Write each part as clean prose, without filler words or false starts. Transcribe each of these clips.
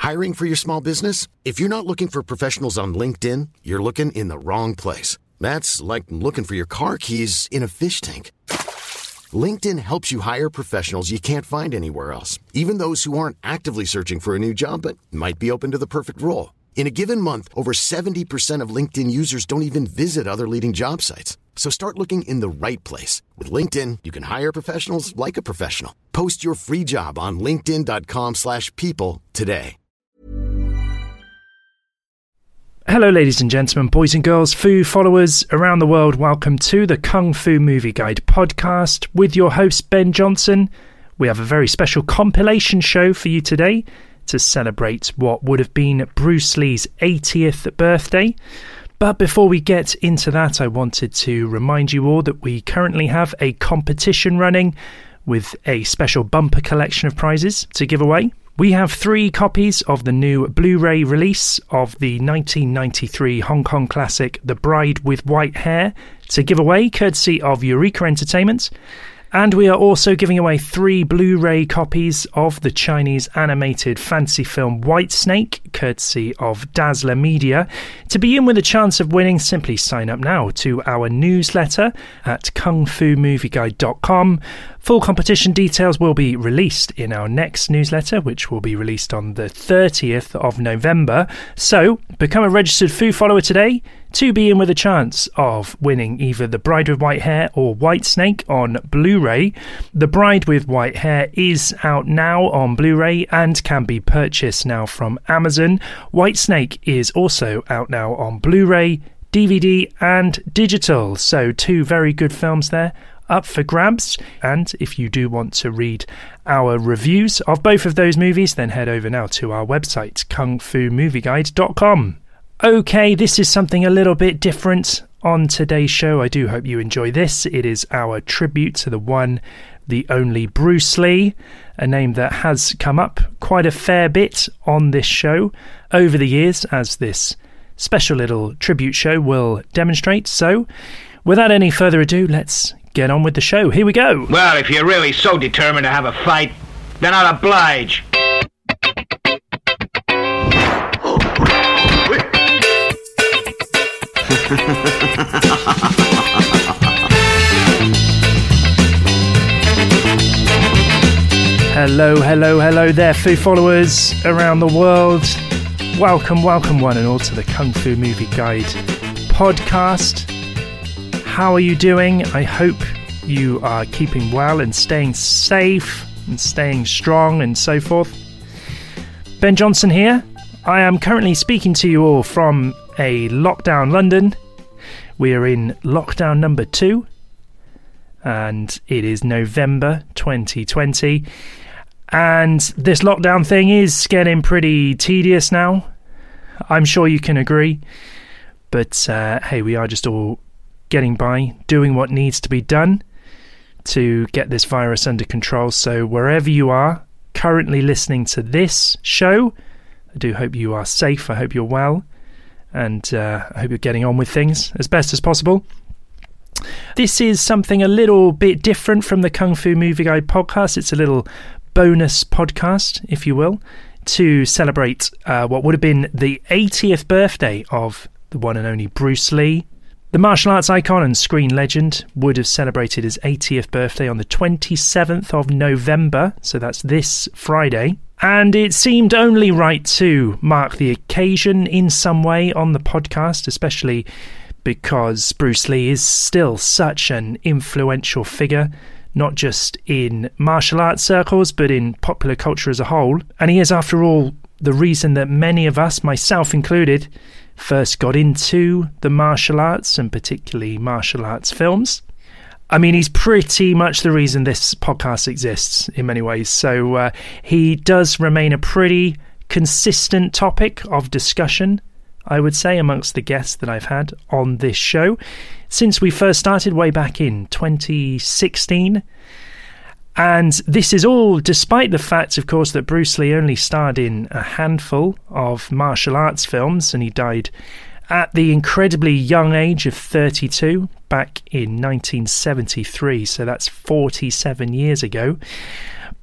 Hiring for your small business? If you're not looking for professionals on LinkedIn, you're looking in the wrong place. That's like looking for your car keys in a fish tank. LinkedIn helps you hire professionals you can't find anywhere else, even those who aren't actively searching for a new job but might be open to the perfect role. In a given month, over 70% of LinkedIn users don't even visit other leading job sites. So start looking in the right place. With LinkedIn, you can hire professionals like a professional. Post your free job on linkedin.com/people today. Hello ladies and gentlemen, boys and girls, Fu followers around the world, welcome to the Kung Fu Movie Guide podcast with your host Ben Johnson. We have a very special compilation show for you today to celebrate what would have been Bruce Lee's 80th birthday. But before we get into that, I wanted to remind you all that we currently have a competition running with a special bumper collection of prizes to give away. We have 3 copies of the new Blu-ray release of the 1993 Hong Kong classic The Bride with White Hair to give away, courtesy of Eureka Entertainment. And we are also giving away 3 Blu-ray copies of the Chinese animated fantasy film White Snake, courtesy of Dazzler Media. To be in with a chance of winning, simply sign up now to our newsletter at kungfumovieguide.com. Full competition details will be released in our next newsletter, which will be released on the 30th of November. So, become a registered Fu follower today to be in with a chance of winning either The Bride with White Hair or White Snake on Blu-ray. The Bride with White Hair is out now on Blu-ray and can be purchased now from Amazon. White Snake is also out now on Blu-ray, DVD and digital. So 2 very good films there up for grabs. And if you do want to read our reviews of both of those movies, then head over now to our website, kungfumovieguide.com. Okay, this is something a little bit different on today's show. I do hope you enjoy this. It is our tribute to the one, the only Bruce Lee, a name that has come up quite a fair bit on this show over the years, as this special little tribute show will demonstrate. So, without any further ado, let's get on with the show. Here we go. Well, if you're really so determined to have a fight, then I'll oblige. Hello there, Fu followers around the world. Welcome one and all to the Kung Fu Movie Guide podcast. How are you doing? I hope you are keeping well and staying safe and staying strong and so forth. Ben Johnson here. I am currently speaking to you all from a lockdown London. We are in lockdown number 2 and it is November 2020. And this lockdown thing is getting pretty tedious now. I'm sure you can agree. But hey, we are just all getting by, doing what needs to be done to get this virus under control. So wherever you are currently listening to this show, I do hope you are safe. I hope you're well. And I hope you're getting on with things as best as possible. This is something a little bit different from the Kung Fu Movie Guide podcast. It's a little bonus podcast, if you will, to celebrate what would have been the 80th birthday of the one and only Bruce Lee. The martial arts icon and screen legend would have celebrated his 80th birthday on the 27th of November, so that's this Friday. And it seemed only right to mark the occasion in some way on the podcast, especially because Bruce Lee is still such an influential figure, not just in martial arts circles, but in popular culture as a whole. And he is, after all, the reason that many of us, myself included, first got into the martial arts, and particularly martial arts films. I mean, he's pretty much the reason this podcast exists in many ways. So he does remain a pretty consistent topic of discussion, I would say, amongst the guests that I've had on this show since we first started way back in 2016. And this is all despite the fact, of course, that Bruce Lee only starred in a handful of martial arts films, and he died at the incredibly young age of 32 back in 1973, so that's 47 years ago.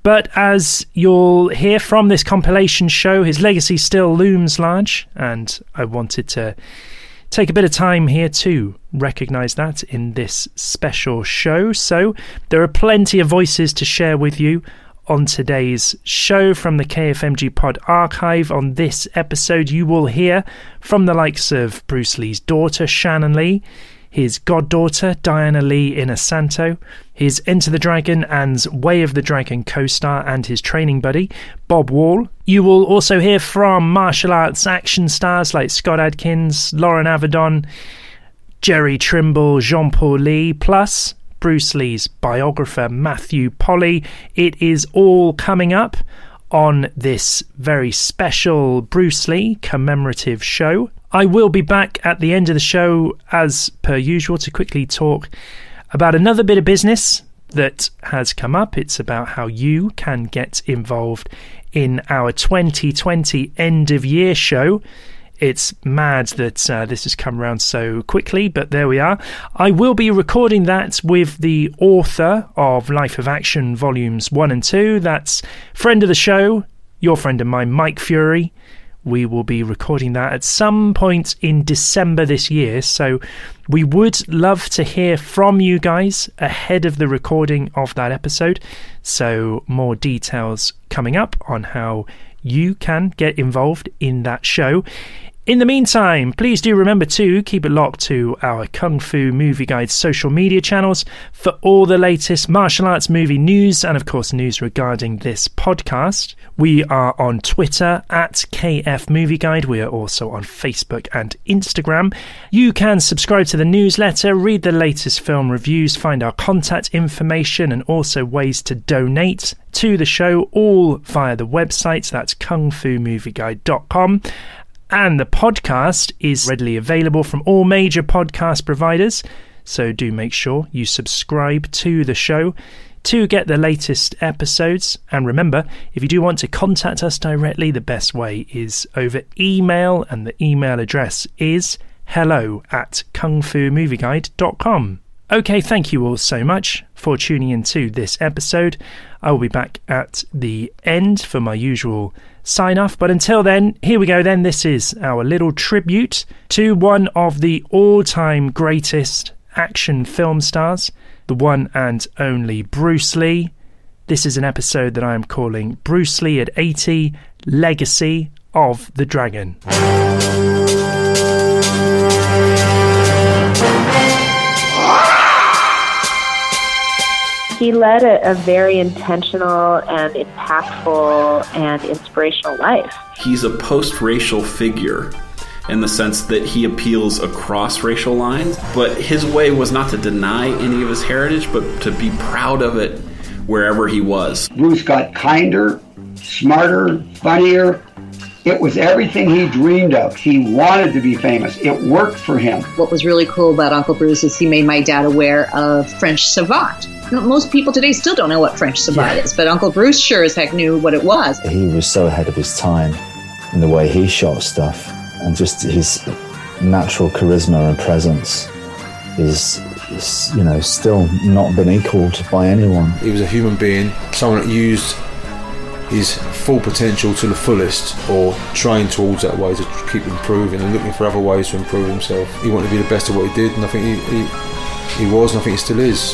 But as you'll hear from this compilation show, his legacy still looms large, and I wanted to take a bit of time here to recognise that in this special show. So there are plenty of voices to share with you on today's show from the KFMG Pod archive. On this episode, you will hear from the likes of Bruce Lee's daughter, Shannon Lee, his goddaughter, Diana Lee Inosanto, his Enter the Dragon and Way of the Dragon co-star and his training buddy, Bob Wall. You will also hear from martial arts action stars like Scott Adkins, Lauren Avedon, Jerry Trimble, Jean-Paul Lee, plus Bruce Lee's biographer, Matthew Polly. It is all coming up on this very special Bruce Lee commemorative show. I will be back at the end of the show, as per usual, to quickly talk about another bit of business that has come up. It's about how you can get involved in our 2020 end-of-year show. It's mad that this has come around so quickly, but there we are. I will be recording that with the author of Life of Action Volumes 1 and 2. That's friend of the show, your friend of mine, Mike Fury. We will be recording that at some point in December this year, so we would love to hear from you guys ahead of the recording of that episode. So more details coming up on how you can get involved in that show. In the meantime, please do remember to keep it locked to our Kung Fu Movie Guide social media channels for all the latest martial arts movie news and, of course, news regarding this podcast. We are on Twitter at KF Movie Guide. We are also on Facebook and Instagram. You can subscribe to the newsletter, read the latest film reviews, find our contact information, and also ways to donate to the show, all via the website. That's kungfumovieguide.com. And the podcast is readily available from all major podcast providers, so do make sure you subscribe to the show to get the latest episodes. And remember, if you do want to contact us directly, the best way is over email, and the email address is hello@kungfumovieguide.com. Okay, thank you all so much for tuning into this episode. I will be back at the end for my usual sign off, but until then, here we go then. This is our little tribute to one of the all-time greatest action film stars, the one and only Bruce Lee. This is an episode that I am calling Bruce Lee at 80, Legacy of the Dragon. He led a very intentional and impactful and inspirational life. He's a post-racial figure in the sense that he appeals across racial lines, but his way was not to deny any of his heritage, but to be proud of it wherever he was. Bruce got kinder, smarter, funnier. It was everything he dreamed of. He wanted to be famous. It worked for him. What was really cool about Uncle Bruce is he made my dad aware of French Savate. Most people today still don't know what French Savate is, but Uncle Bruce sure as heck knew what it was. He was so ahead of his time in the way he shot stuff, and just his natural charisma and presence is still not been equaled by anyone. He was a human being, someone that used his full potential to the fullest, or trying towards that way to keep improving and looking for other ways to improve himself. He wanted to be the best of what he did, and I think he was, and I think he still is.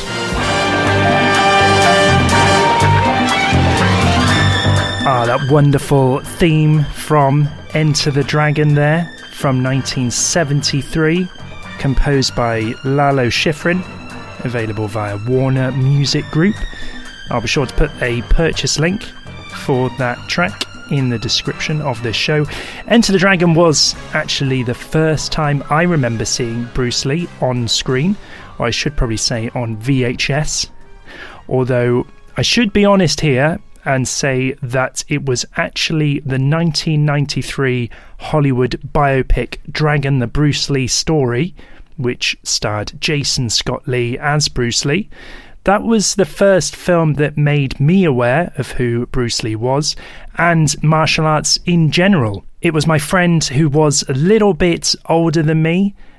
That wonderful theme from Enter the Dragon there, from 1973, composed by Lalo Schifrin, available via Warner Music Group. I'll be sure to put a purchase link for that track in the description of this show. Enter the Dragon was actually the first time I remember seeing Bruce Lee on screen, or I should probably say on VHS, although I should be honest here and say that it was actually the 1993 Hollywood biopic Dragon, the Bruce Lee Story, which starred Jason Scott Lee as Bruce Lee. That was the first film that made me aware of who Bruce Lee was and martial arts in general. It was my friend who was a little bit older than me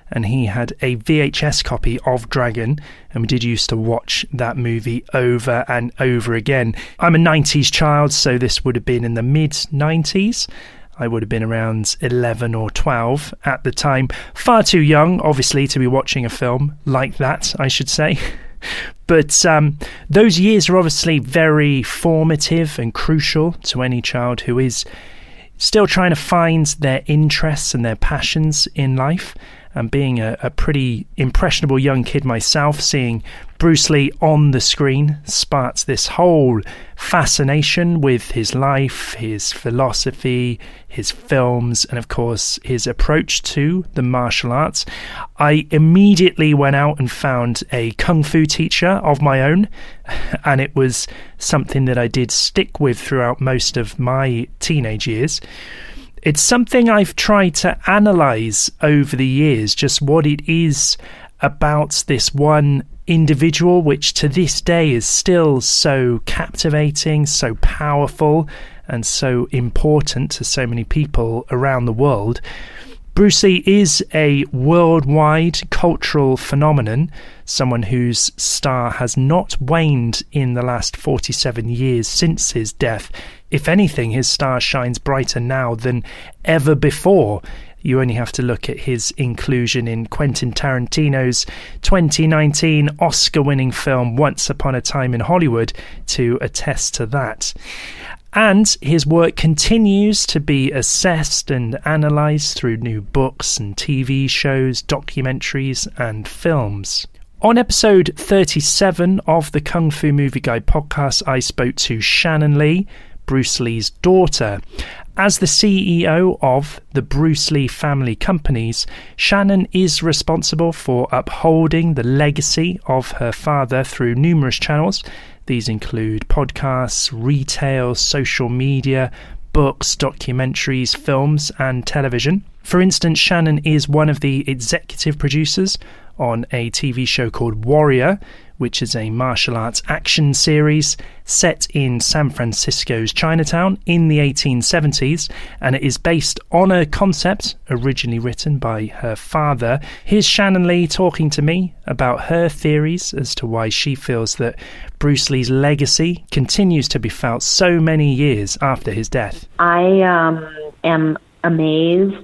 and he had a VHS copy of Dragon, and we did used to watch that movie over and over again. I'm a 90s child, so this would have been in the mid-90s. I would have been around 11 or 12 at the time. Far too young, obviously, to be watching a film like that, I should say. But those years are obviously very formative and crucial to any child who is still trying to find their interests and their passions in life. And being a pretty impressionable young kid myself, seeing Bruce Lee on the screen sparked this whole fascination with his life, his philosophy, his films, and of course his approach to the martial arts. I immediately went out and found a kung fu teacher of my own, and it was something that I did stick with throughout most of my teenage years. It's something I've tried to analyse over the years, just what it is about this one individual, which to this day is still so captivating, so powerful, and so important to so many people around the world. Bruce Lee is a worldwide cultural phenomenon, someone whose star has not waned in the last 47 years since his death. If anything, his star shines brighter now than ever before. You only have to look at his inclusion in Quentin Tarantino's 2019 Oscar-winning film Once Upon a Time in Hollywood to attest to that. And his work continues to be assessed and analysed through new books and TV shows, documentaries and films. On episode 37 of the Kung Fu Movie Guide podcast, I spoke to Shannon Lee, Bruce Lee's daughter. As the CEO of the Bruce Lee family companies, Shannon is responsible for upholding the legacy of her father through numerous channels. These include podcasts, retail, social media, books, documentaries, films, and television. For instance, Shannon is one of the executive producers on a TV show called Warrior, which is a martial arts action series set in San Francisco's Chinatown in the 1870s, and it is based on a concept originally written by her father. Here's Shannon Lee talking to me about her theories as to why she feels that Bruce Lee's legacy continues to be felt so many years after his death. I am amazed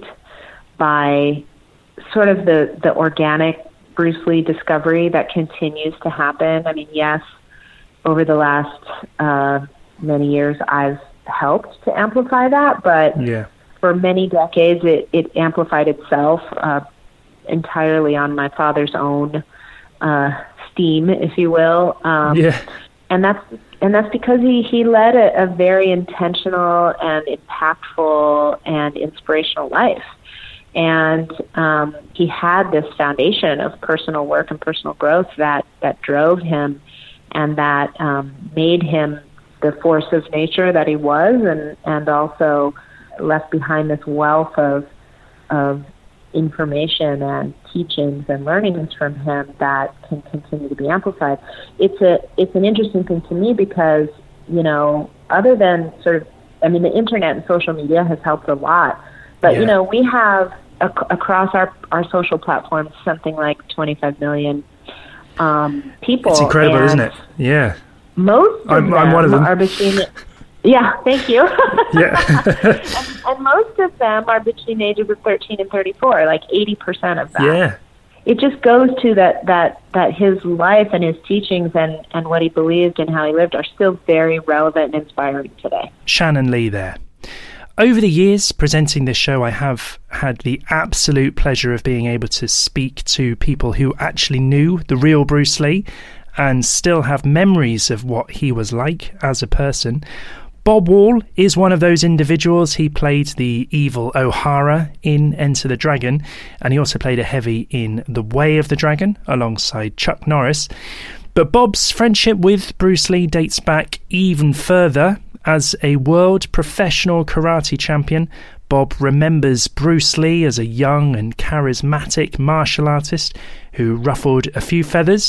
by sort of the organic Bruce Lee discovery that continues to happen. I mean, yes, over the last many years, I've helped to amplify that, but for many decades, it amplified itself entirely on my father's own steam, if you will. And that's because he led a very intentional and impactful and inspirational life. And he had this foundation of personal work and personal growth that drove him and that made him the force of nature that he was, and also left behind this wealth of information and teachings and learnings from him that can continue to be amplified. It's an interesting thing to me because, you know, other than the internet and social media has helped a lot, but you know, we have across our social platforms something like 25 million people. It's incredible, isn't it? Yeah. Most of them I'm one of them. are between... Yeah, thank you. and most of them are between the ages of 13 and 34, like 80% of them. Yeah. It just goes to that his life and his teachings and what he believed and how he lived are still very relevant and inspiring today. Shannon Lee there. Over the years presenting this show, I have had the absolute pleasure of being able to speak to people who actually knew the real Bruce Lee and still have memories of what he was like as a person. Bob Wall is one of those individuals. He played the evil O'Hara in Enter the Dragon, and he also played a heavy in The Way of the Dragon alongside Chuck Norris. But Bob's friendship with Bruce Lee dates back even further. As a world professional karate champion, Bob remembers Bruce Lee as a young and charismatic martial artist who ruffled a few feathers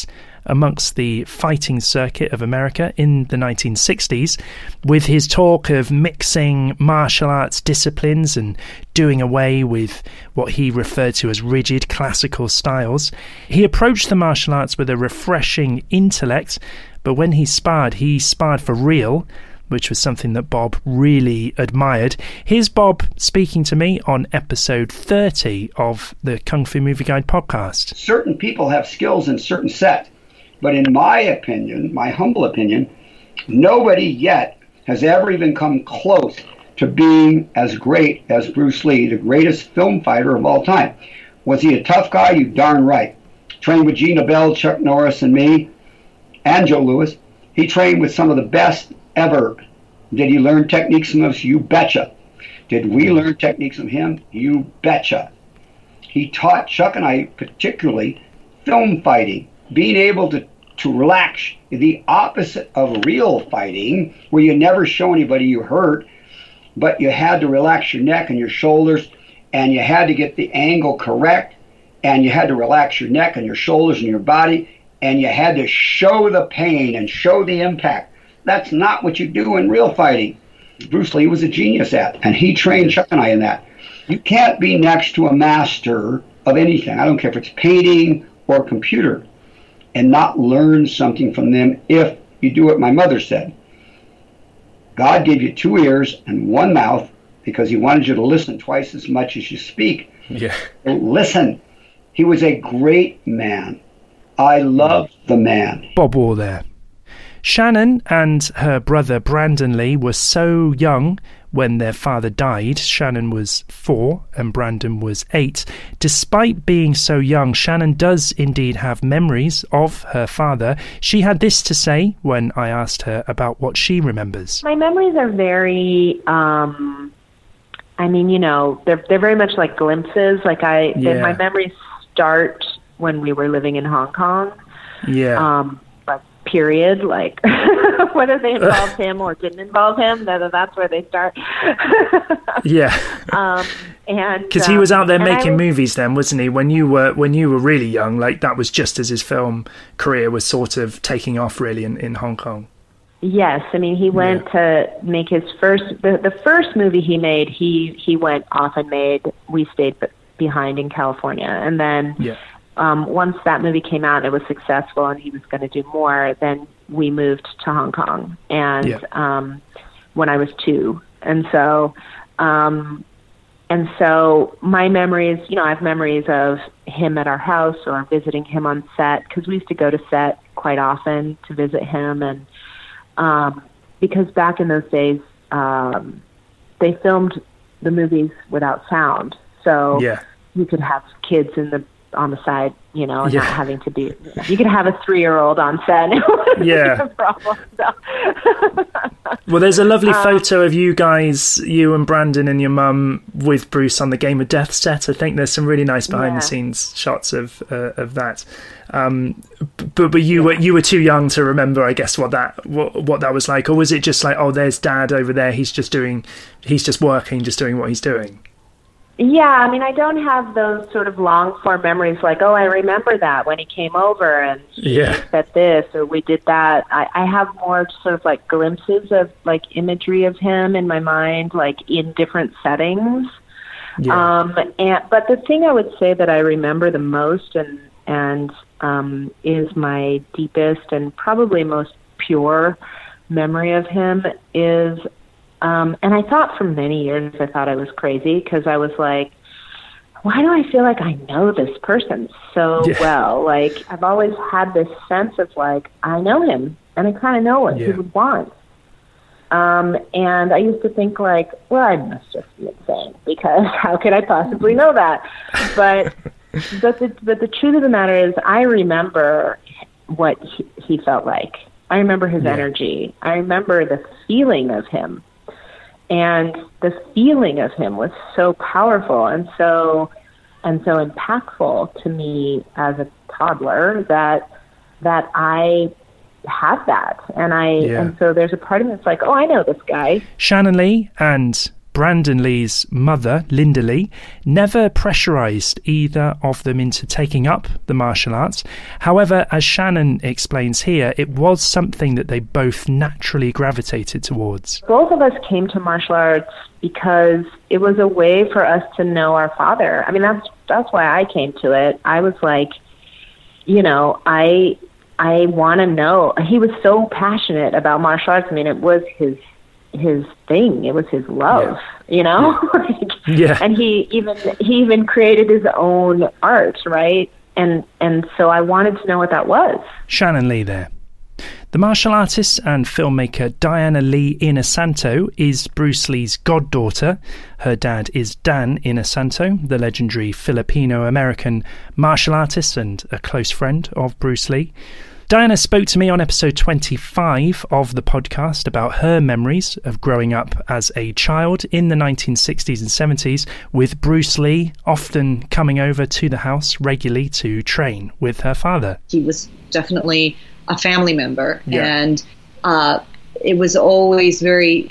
amongst the fighting circuit of America in the 1960s, with his talk of mixing martial arts disciplines and doing away with what he referred to as rigid classical styles. He approached the martial arts with a refreshing intellect, but when he sparred for real, which was something that Bob really admired. Here's Bob speaking to me on episode 30 of the Kung Fu Movie Guide podcast. Certain people have skills in certain sets, but in my opinion, my humble opinion, nobody yet has ever even come close to being as great as Bruce Lee, the greatest film fighter of all time. Was he a tough guy? You darn right. Trained with Gina Bell, Chuck Norris, and me, and Joe Louis. He trained with some of the best ever. Did he learn techniques from us? You betcha. Did we learn techniques from him? You betcha. He taught Chuck and I particularly film fighting, being able to relax, the opposite of real fighting, where you never show anybody you hurt, but you had to relax your neck and your shoulders, and you had to get the angle correct, and you had to relax your neck and your shoulders and your body, and you had to show the pain and show the impact. That's not what you do in real fighting. Bruce Lee was a genius at, and he trained Chuck and I in that. You can't be next to a master of anything. I don't care if it's painting or computer, and not learn something from them if you do what my mother said. God gave you 2 ears and 1 mouth because he wanted you to listen twice as much as you speak. Yeah. Listen. He was a great man. I loved the man. Bob Orr there. Shannon and her brother Brandon Lee were so young when their father died. Shannon was 4 and Brandon was 8. Despite being so young, Shannon does indeed have memories of her father. She had this to say when I asked her about what she remembers. My memories are very, they're very much like glimpses. My memories start when we were living in Hong Kong. Yeah. Period, whether they involved him or didn't involve him, that's where they start. Yeah. And because he was out there making movies then, wasn't he? When you were really young, that was just as his film career was sort of taking off really in Hong Kong. Yes, he went to make his first the first movie he made. He went off and made We Stayed Behind in California, and then. Yeah. Once that movie came out, it was successful, and he was going to do more. Then we moved to Hong Kong, and when I was 2, and so my memories, I have memories of him at our house or visiting him on set, because we used to go to set quite often to visit him, and because back in those days, they filmed the movies without sound, so you could have kids on the side, not having to be. You could have a 3-year-old on set. It wouldn't be a problem. So. Well, there's a lovely photo of you guys, you and Brandon and your mum, with Bruce on the Game of Death set. I think there's some really nice behind-the-scenes shots of that. But you were too young to remember, I guess, what that was like, or was it just like, oh, there's Dad over there. He's just working, just doing what he's doing. Yeah, I don't have those sort of long-form memories like, oh, I remember that when he came over and he said this or we did that. I have more sort of glimpses of imagery of him in my mind, in different settings. Yeah. But the thing I would say that I remember the most and is my deepest and probably most pure memory of him is... and I thought for many years, I thought I was crazy because I was like, why do I feel like I know this person so well? I've always had this sense of I know him and I kind of know what he would want. And I used to think well, I must just be insane because how could I possibly know that? But the truth of the matter is I remember what he felt like. I remember his energy. I remember the feeling of him. And the feeling of him was so powerful and so impactful to me as a toddler that I have that. And and so there's a part of me that's oh, I know this guy. Shannon Lee and Brandon Lee's mother, Linda Lee, never pressurized either of them into taking up the martial arts. However, as Shannon explains here, it was something that they both naturally gravitated towards. Both of us came to martial arts because it was a way for us to know our father. I mean, that's why I came to it. I was like, you know, I want to know. He was so passionate about martial arts. I mean, it was his thing. It was his love, you know? Yeah. And he even created his own art, right? And so I wanted to know what that was. Shannon Lee there. The martial artist and filmmaker Diana Lee Inosanto is Bruce Lee's goddaughter. Her dad is Dan Inosanto, the legendary Filipino-American martial artist and a close friend of Bruce Lee. Diana spoke to me on episode 25 of the podcast about her memories of growing up as a child in the 1960s and 70s, with Bruce Lee often coming over to the house regularly to train with her father. He was definitely a family member, and it was always very,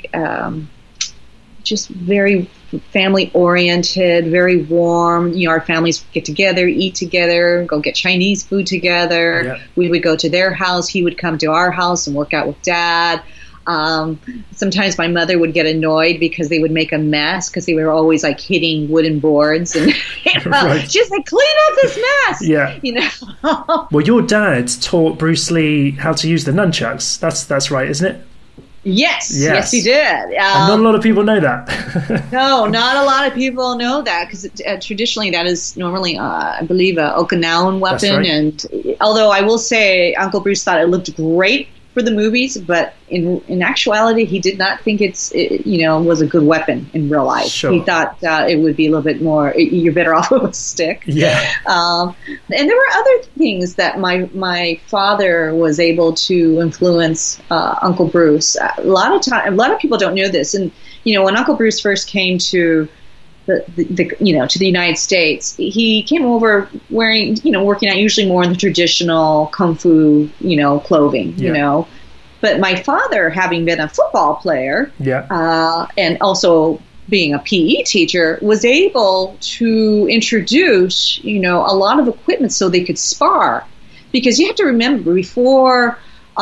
just very family oriented, very warm. You know, our families get together, eat together, go get Chinese food together. Yeah. We would go to their house. He would come to our house and work out with Dad. Sometimes my mother would get annoyed because they would make a mess because they were always like hitting wooden boards, and right. She's like, clean up this mess. Yeah, you know. Well, your dad taught Bruce Lee how to use the nunchucks. That's right, isn't it? Yes, he did. And not a lot of people know that. No, not a lot of people know that because traditionally that is normally, I believe, an Okinawan weapon. Right. And although I will say Uncle Bruce thought it looked great for the movies, but in actuality, he did not think it was a good weapon in real life. Sure. He thought it would be a little bit more, you're better off with a stick. Yeah. And there were other things that my father was able to influence Uncle Bruce. A lot of people don't know this. And, you know, when Uncle Bruce first came to to the United States, he came over wearing, working out usually more in the traditional kung fu, clothing, But my father, having been a football player, and also being a PE teacher, was able to introduce, a lot of equipment so they could spar. Because you have to remember, before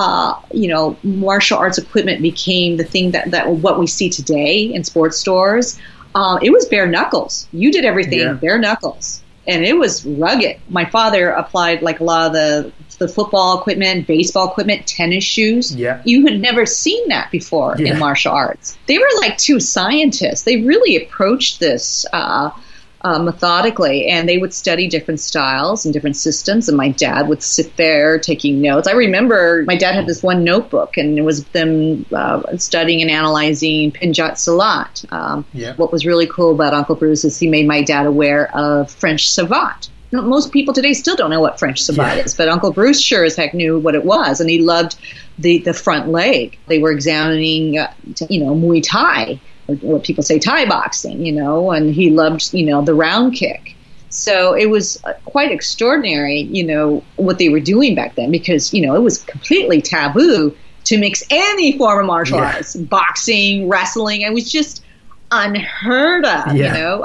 martial arts equipment became the thing that what we see today in sports stores. It was bare knuckles. You did everything bare knuckles. And it was rugged. My father applied like a lot of the football equipment, baseball equipment, tennis shoes. Yeah. You had never seen that before in martial arts. They were like two scientists. They really approached this methodically, and they would study different styles and different systems, and my dad would sit there taking notes. I remember my dad had this one notebook, and it was them studying and analyzing Pinjat Salat. What was really cool about Uncle Bruce is he made my dad aware of French Savate. Most people today still don't know what French Savate is, but Uncle Bruce sure as heck knew what it was, and he loved the front leg. They were examining, Muay Thai, or what people say Thai boxing, and he loved, the round kick. So it was quite extraordinary, what they were doing back then, because, it was completely taboo to mix any form of martial arts, boxing, wrestling. It was just unheard of,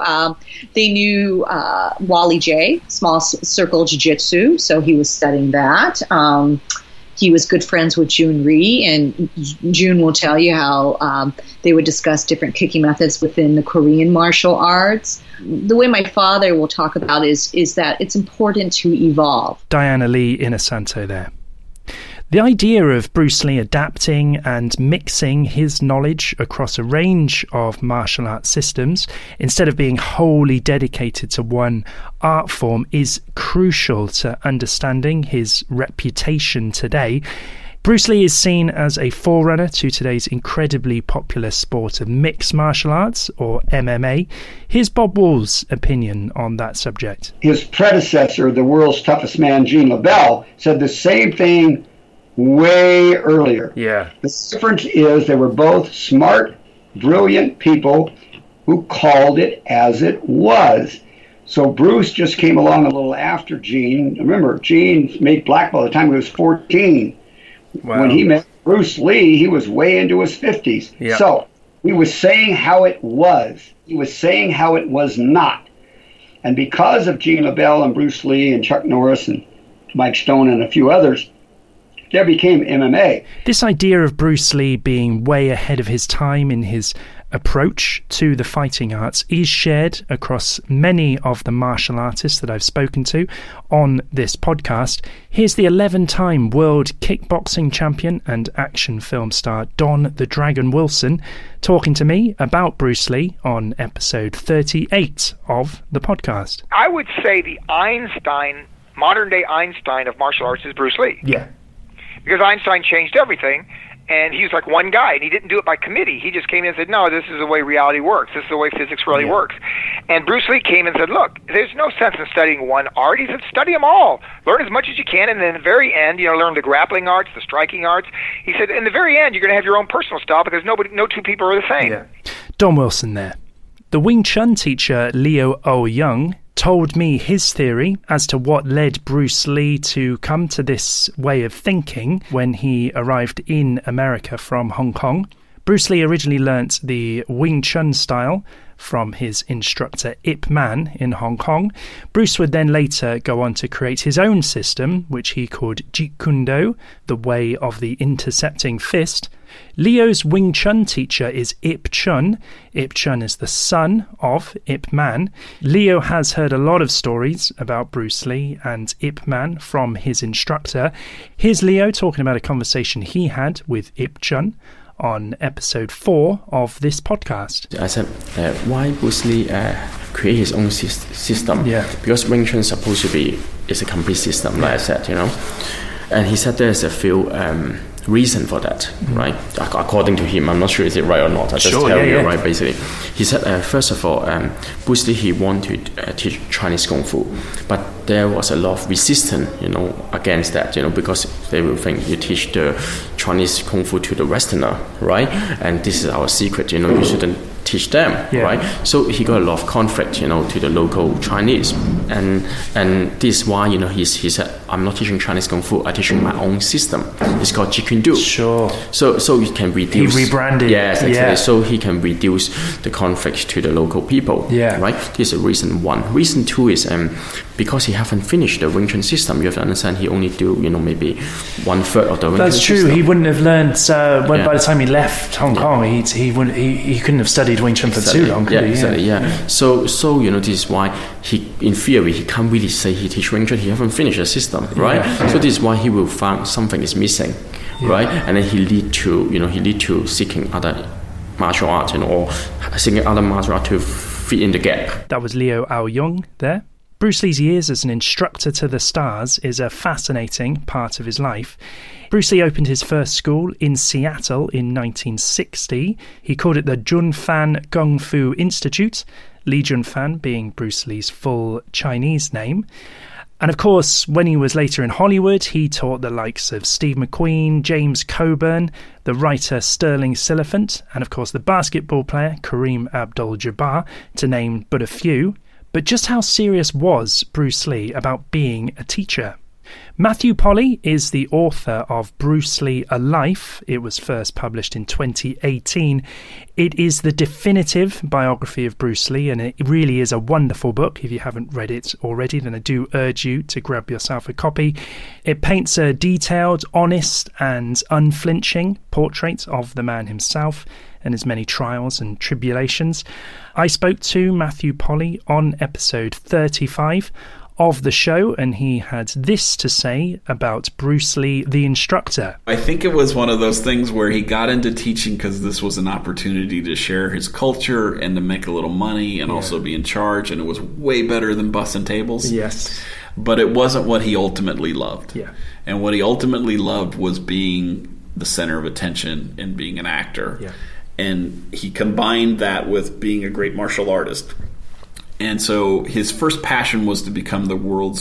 They knew Wally J, small circle jiu-jitsu, so he was studying that. He was good friends with Jun Rhee, and Jun will tell you how they would discuss different kicking methods within the Korean martial arts. The way my father will talk about is that it's important to evolve. Diana Lee Inosanto there. The idea of Bruce Lee adapting and mixing his knowledge across a range of martial arts systems, instead of being wholly dedicated to one art form, is crucial to understanding his reputation today. Bruce Lee is seen as a forerunner to today's incredibly popular sport of mixed martial arts, or MMA. Here's Bob Wall's opinion on that subject. His predecessor, the world's toughest man, Gene LeBell, said the same thing way earlier. Yeah. The difference is they were both smart, brilliant people who called it as it was. So Bruce just came along a little after Gene. Remember, Gene made black belt by the time he was 14. Wow. When he met Bruce Lee, he was way into his 50s. Yeah. So He was saying how it was. He was saying how it was not. And because of Gene LaBelle and Bruce Lee and Chuck Norris and Mike Stone and a few others, there became MMA. This idea of Bruce Lee being way ahead of his time in his approach to the fighting arts is shared across many of the martial artists that I've spoken to on this podcast. Here's the 11-time world kickboxing champion and action film star Don the Dragon Wilson talking to me about Bruce Lee on episode 38 of the podcast. I would say the Einstein, modern-day Einstein of martial arts is Bruce Lee. Yeah. Because Einstein changed everything, and he was like one guy, and he didn't do it by committee. He just came in and said, no, this is the way reality works. This is the way physics really works. And Bruce Lee came and said, look, there's no sense in studying one art. He said, study them all. Learn as much as you can, and then at the very end, learn the grappling arts, the striking arts. He said, in the very end, you're going to have your own personal style because no two people are the same. Yeah. Don Wilson there. The Wing Chun teacher Leo Young told me his theory as to what led Bruce Lee to come to this way of thinking when he arrived in America from Hong Kong. Bruce Lee originally learnt the Wing Chun style from his instructor Ip Man in Hong Kong. Bruce would then later go on to create his own system, which he called Jeet Kune Do, the way of the intercepting fist. Leo's Wing Chun teacher is Ip Chun. Ip Chun is the son of Ip Man. Leo has heard a lot of stories about Bruce Lee and Ip Man from his instructor. Here's Leo talking about a conversation he had with Ip Chun on episode 4 of this podcast. I said, why Bruce Lee create his own system? Yeah. Because Wing Chun is supposed to be a complete system, like I said, And he said there's a few reason for that, right? According to him, I'm not sure is it right or not. I just tell you, right? Basically, he said first of all, Bruce Lee he wanted to teach Chinese Kung Fu, but there was a lot of resistance, against that, because they will think you teach the Chinese Kung Fu to the Westerner, right? And this is our secret, you shouldn't teach them, right? So he got a lot of conflict, to the local Chinese, and this is why, he said, I'm not teaching Chinese Kung Fu, I'm teaching my own system. It's called Jeet Kune Do. Sure. So he can reduce. He rebranded. Yes, exactly. Yeah. So he can reduce the conflict to the local people. Yeah. Right. This is reason one. Reason two is because he haven't finished the Wing Chun system. You have to understand he only do maybe 1/3 of the Wing Chun system. That's true. He wouldn't have learned by the time he left Hong Kong. He couldn't have studied Wing Chun for too long. Could he? Exactly. Yeah. So this is why he, in theory, he can't really say he teach Wing Chun. He haven't finished the system, right? Yeah. So this is why he will find something is missing, right? And then he lead to seeking other martial arts, or seeking other martial art to fit in the gap. That was Leo Young there. Bruce Lee's years as an instructor to the stars is a fascinating part of his life. Bruce Lee opened his first school in Seattle in 1960. He called it the Jun Fan Kung Fu Institute, Li Jun Fan being Bruce Lee's full Chinese name. And of course, when he was later in Hollywood, he taught the likes of Steve McQueen, James Coburn, the writer Sterling Siliphant, and of course the basketball player Kareem Abdul-Jabbar, to name but a few. But just how serious was Bruce Lee about being a teacher? Matthew Polly is the author of Bruce Lee, A Life. It was first published in 2018. It is the definitive biography of Bruce Lee, and it really is a wonderful book. If you haven't read it already, then I do urge you to grab yourself a copy. It paints a detailed, honest and unflinching portrait of the man himself and his many trials and tribulations. I spoke to Matthew Polly on episode 35 of the show, and he had this to say about Bruce Lee, the instructor. I think it was one of those things where he got into teaching because this was an opportunity to share his culture and to make a little money and also be in charge, and it was way better than bussing tables. Yes. But it wasn't what he ultimately loved. Yeah. And what he ultimately loved was being the center of attention and being an actor. Yeah. And he combined that with being a great martial artist. And so his first passion was to become the world's,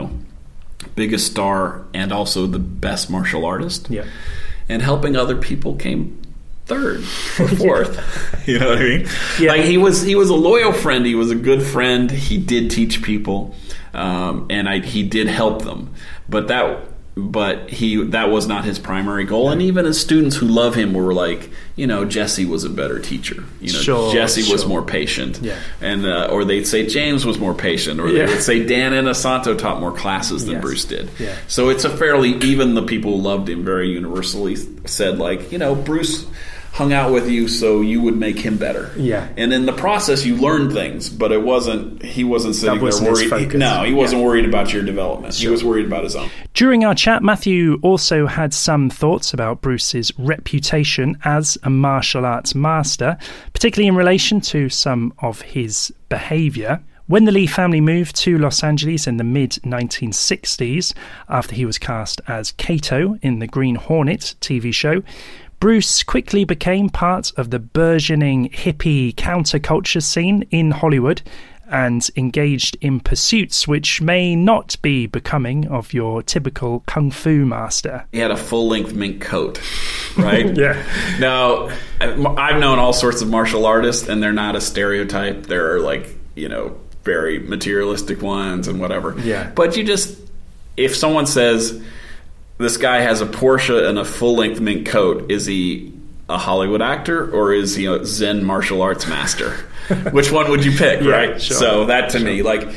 biggest star and also the best martial artist. Yeah. And helping other people came third or fourth. You know what I mean? Yeah. Like he was a loyal friend. He was a good friend. He did teach people, and he did help them. But that but that was not his primary goal. And even his students who love him were like, Jesse was a better teacher. Jesse was more patient. Yeah. And or they'd say James was more patient, or they would say Dan Inosanto taught more classes than Bruce did. Yeah. So it's even the people who loved him very universally said, like, Bruce hung out with you so you would make him better. Yeah. And in the process you learned things, but he wasn't sitting there worried. No, he wasn't worried about your development. Sure. He was worried about his own. During our chat, Matthew also had some thoughts about Bruce's reputation as a martial arts master, particularly in relation to some of his behaviour. When the Lee family moved to Los Angeles in the mid-1960s, after he was cast as Kato in the Green Hornet TV show, Bruce quickly became part of the burgeoning hippie counterculture scene in Hollywood and engaged in pursuits which may not be becoming of your typical kung fu master. He had a full-length mink coat, right? Yeah. Now, I've known all sorts of martial artists, and they're not a stereotype. They're like, very materialistic ones and whatever. Yeah. But if someone says, this guy has a Porsche and a full-length mink coat, is he a Hollywood actor or is he a Zen martial arts master? Which one would you pick, right? Sure. So that to me, like,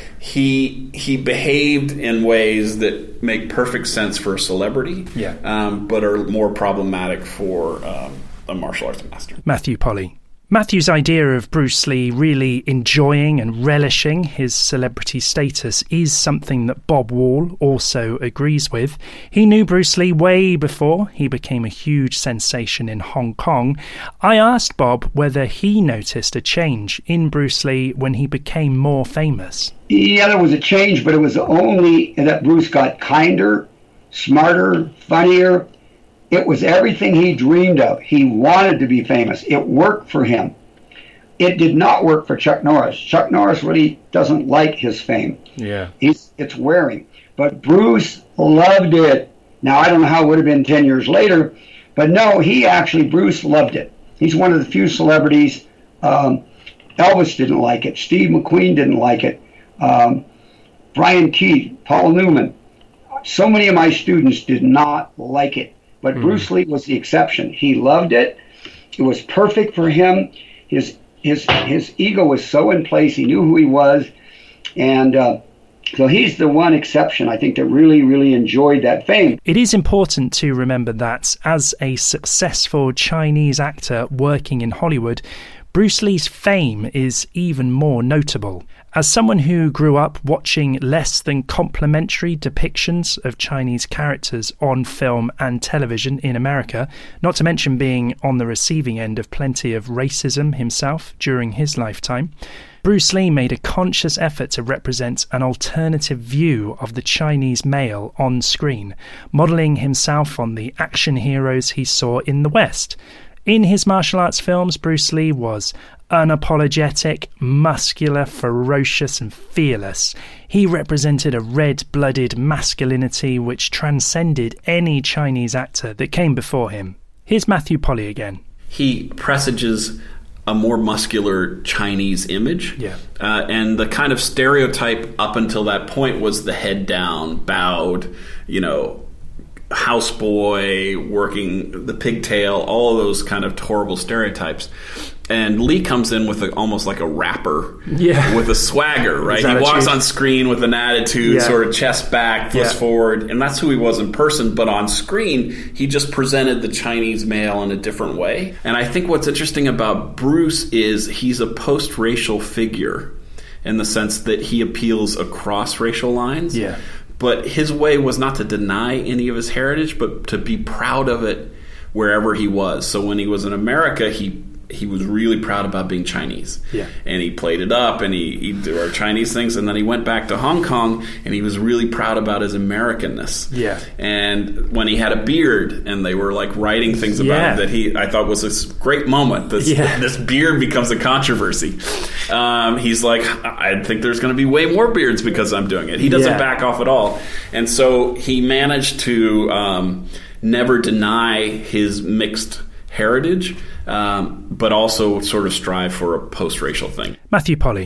he behaved in ways that make perfect sense for a celebrity, but are more problematic for a martial arts master. Matthew Polly. Matthew's idea of Bruce Lee really enjoying and relishing his celebrity status is something that Bob Wall also agrees with. He knew Bruce Lee way before he became a huge sensation in Hong Kong. I asked Bob whether he noticed a change in Bruce Lee when he became more famous. Yeah, there was a change, but it was only that Bruce got kinder, smarter, funnier. It was everything he dreamed of. He wanted to be famous. It worked for him. It did not work for Chuck Norris. Chuck Norris really doesn't like his fame. Yeah. It's wearing. But Bruce loved it. Now, I don't know how it would have been 10 years later, but no, Bruce loved it. He's one of the few celebrities. Elvis didn't like it. Steve McQueen didn't like it. Brian Keith, Paul Newman. So many of my students did not like it. But Bruce Lee was the exception. He loved it. It was perfect for him. His ego was so in place. He knew who he was. And so he's the one exception, I think, that really, really enjoyed that fame. It is important to remember that as a successful Chinese actor working in Hollywood, Bruce Lee's fame is even more notable. As someone who grew up watching less than complimentary depictions of Chinese characters on film and television in America, not to mention being on the receiving end of plenty of racism himself during his lifetime, Bruce Lee made a conscious effort to represent an alternative view of the Chinese male on screen, modelling himself on the action heroes he saw in the West. In his martial arts films, Bruce Lee was unapologetic, muscular, ferocious and fearless. He represented a red-blooded masculinity which transcended any Chinese actor that came before him. Here's Matthew Polly again. He presages a more muscular Chinese image. Yeah. And the kind of stereotype up until that point was the head down, bowed, houseboy, working the pigtail, all of those kind of horrible stereotypes. And Lee comes in with almost like a rapper, with a swagger, right? He walks on screen with an attitude, sort of chest back, fist forward, and that's who he was in person. But on screen, he just presented the Chinese male in a different way. And I think what's interesting about Bruce is he's a post-racial figure in the sense that he appeals across racial lines. Yeah. But his way was not to deny any of his heritage, but to be proud of it wherever he was. So when he was in America, he was really proud about being Chinese. Yeah. And he played it up, and he did our Chinese things. And then he went back to Hong Kong, and he was really proud about his Americanness. Yeah. And when he had a beard, and they were like writing things about it that I thought was this great moment. This beard becomes a controversy. He's like, I think there's going to be way more beards because I'm doing it. He doesn't back off at all. And so he managed to never deny his mixed heritage, but also sort of strive for a post-racial thing. Matthew Polly.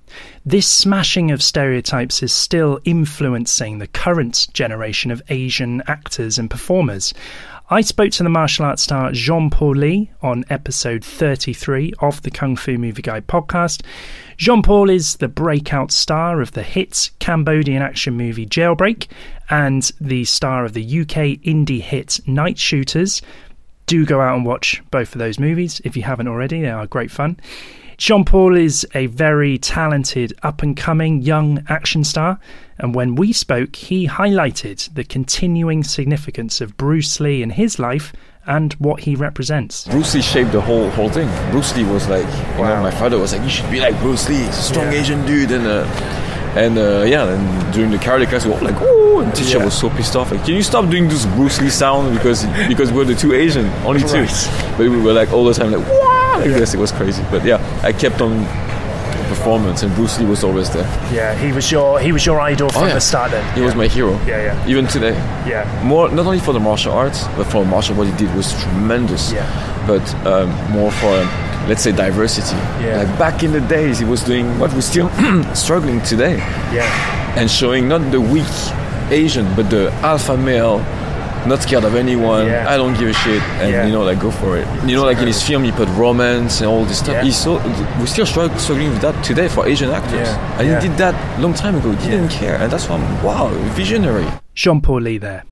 This smashing of stereotypes is still influencing the current generation of Asian actors and performers. I spoke to the martial arts star Jean-Paul Lee on episode 33 of the Kung Fu Movie Guide podcast. Jean-Paul is the breakout star of the hit Cambodian action movie Jailbreak and the star of the UK indie hit Night Shooters. Do go out and watch both of those movies if you haven't already. They are great fun. Jean-Paul is a very talented, up-and-coming young action star, and when we spoke, he highlighted the continuing significance of Bruce Lee in his life and what he represents. Bruce Lee shaped the whole thing. Bruce Lee was like, you know, my father was like, you should be like Bruce Lee. He's a strong Asian dude, and during the karate class, we were all like, "Ooh!" And teacher was so pissed off. Like, can you stop doing this Bruce Lee sound because we're the two Asian, only two. But we were like all the time like, "Wow!" Like this. It was crazy. But yeah, I kept on performance, and Bruce Lee was always there. Yeah, he was your idol from the start. Then he was my hero. Yeah. Even today. Yeah. More not only for the martial arts, but for martial what he did was tremendous. Yeah. But more for let's say diversity. Yeah. Like back in the days, he was doing what we're still struggling today. Yeah. And showing not the weak Asian, but the alpha male, not scared of anyone. Yeah. I don't give a shit, and you know, like go for it. You know, like in his film, he put romance and all this stuff. Yeah. We're still struggling with that today for Asian actors. Yeah. And he did that long time ago. He didn't care, and that's why visionary. Jean-Paul Lee there.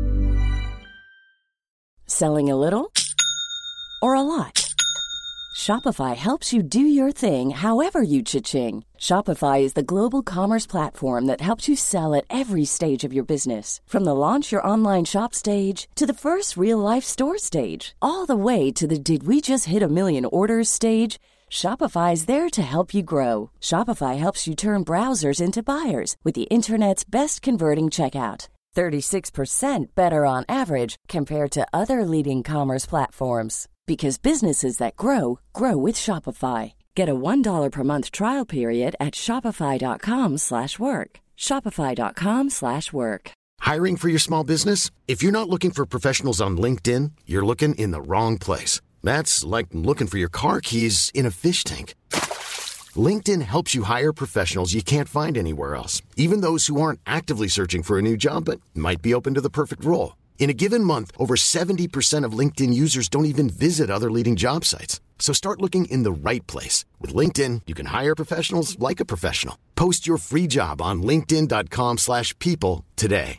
Selling a little or a lot? Shopify helps you do your thing however you cha-ching. Shopify is the global commerce platform that helps you sell at every stage of your business. From the launch your online shop stage to the first real-life store stage, all the way to the did we just hit a million orders stage. Shopify is there to help you grow. Shopify helps you turn browsers into buyers with the internet's best converting checkout. 36% better on average compared to other leading commerce platforms. Because businesses that grow with Shopify. Get a $1 per month trial period at shopify.com/work. Shopify.com/work. Hiring for your small business? If you're not looking for professionals on LinkedIn, you're looking in the wrong place. That's like looking for your car keys in a fish tank. LinkedIn helps you hire professionals you can't find anywhere else, even those who aren't actively searching for a new job but might be open to the perfect role. In a given month, over 70% of LinkedIn users don't even visit other leading job sites. So start looking in the right place. With LinkedIn, you can hire professionals like a professional. Post your free job on linkedin.com/people today.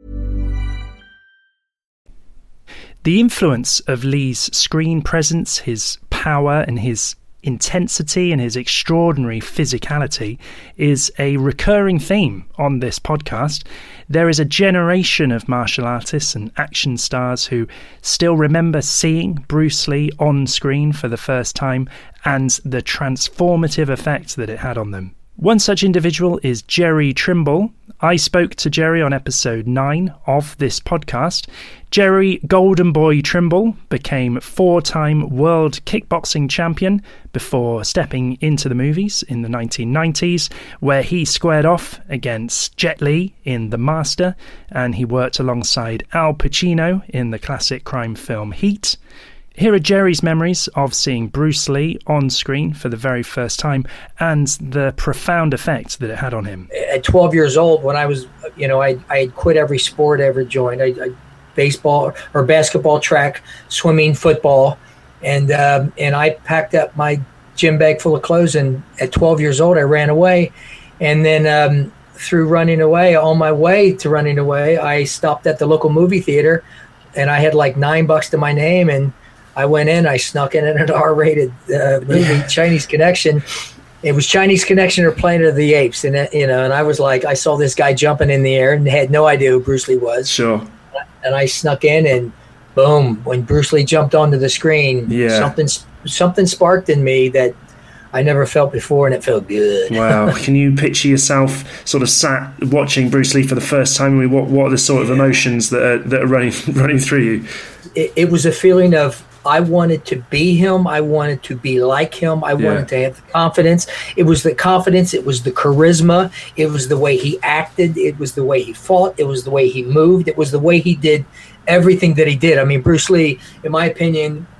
The influence of Lee's screen presence, his power and his intensity and his extraordinary physicality is a recurring theme on this podcast. There is a generation of martial artists and action stars who still remember seeing Bruce Lee on screen for the first time and the transformative effect that it had on them. One such individual is Jerry Trimble. I spoke to Jerry on episode 9 of this podcast. Jerry Golden Boy Trimble became 4-time world kickboxing champion before stepping into the movies in the 1990s, where he squared off against Jet Li in The Master, and he worked alongside Al Pacino in the classic crime film Heat. Here are Jerry's memories of seeing Bruce Lee on screen for the very first time and the profound effect that it had on him. At 12 years old, when I was, I had quit every sport I ever joined. I baseball or basketball, track, swimming, football, and I packed up my gym bag full of clothes. And at 12 years old, I ran away, and then through running away, on my way to running away, I stopped at the local movie theater, and I had like $9 to my name, and I went in, I snuck in an R-rated movie, Chinese Connection. It was Chinese Connection or Planet of the Apes. And, and I was like, I saw this guy jumping in the air and had no idea who Bruce Lee was. Sure. And I snuck in, and boom, when Bruce Lee jumped onto the screen, something sparked in me that I never felt before, and it felt good. Wow. Can you picture yourself sort of sat watching Bruce Lee for the first time? What are the sort of emotions that are running through you? It was a feeling of, I wanted to be him. I wanted to be like him. I wanted to have the confidence. It was the confidence. It was the charisma. It was the way he acted. It was the way he fought. It was the way he moved. It was the way he did everything that he did. I mean, Bruce Lee, in my opinion,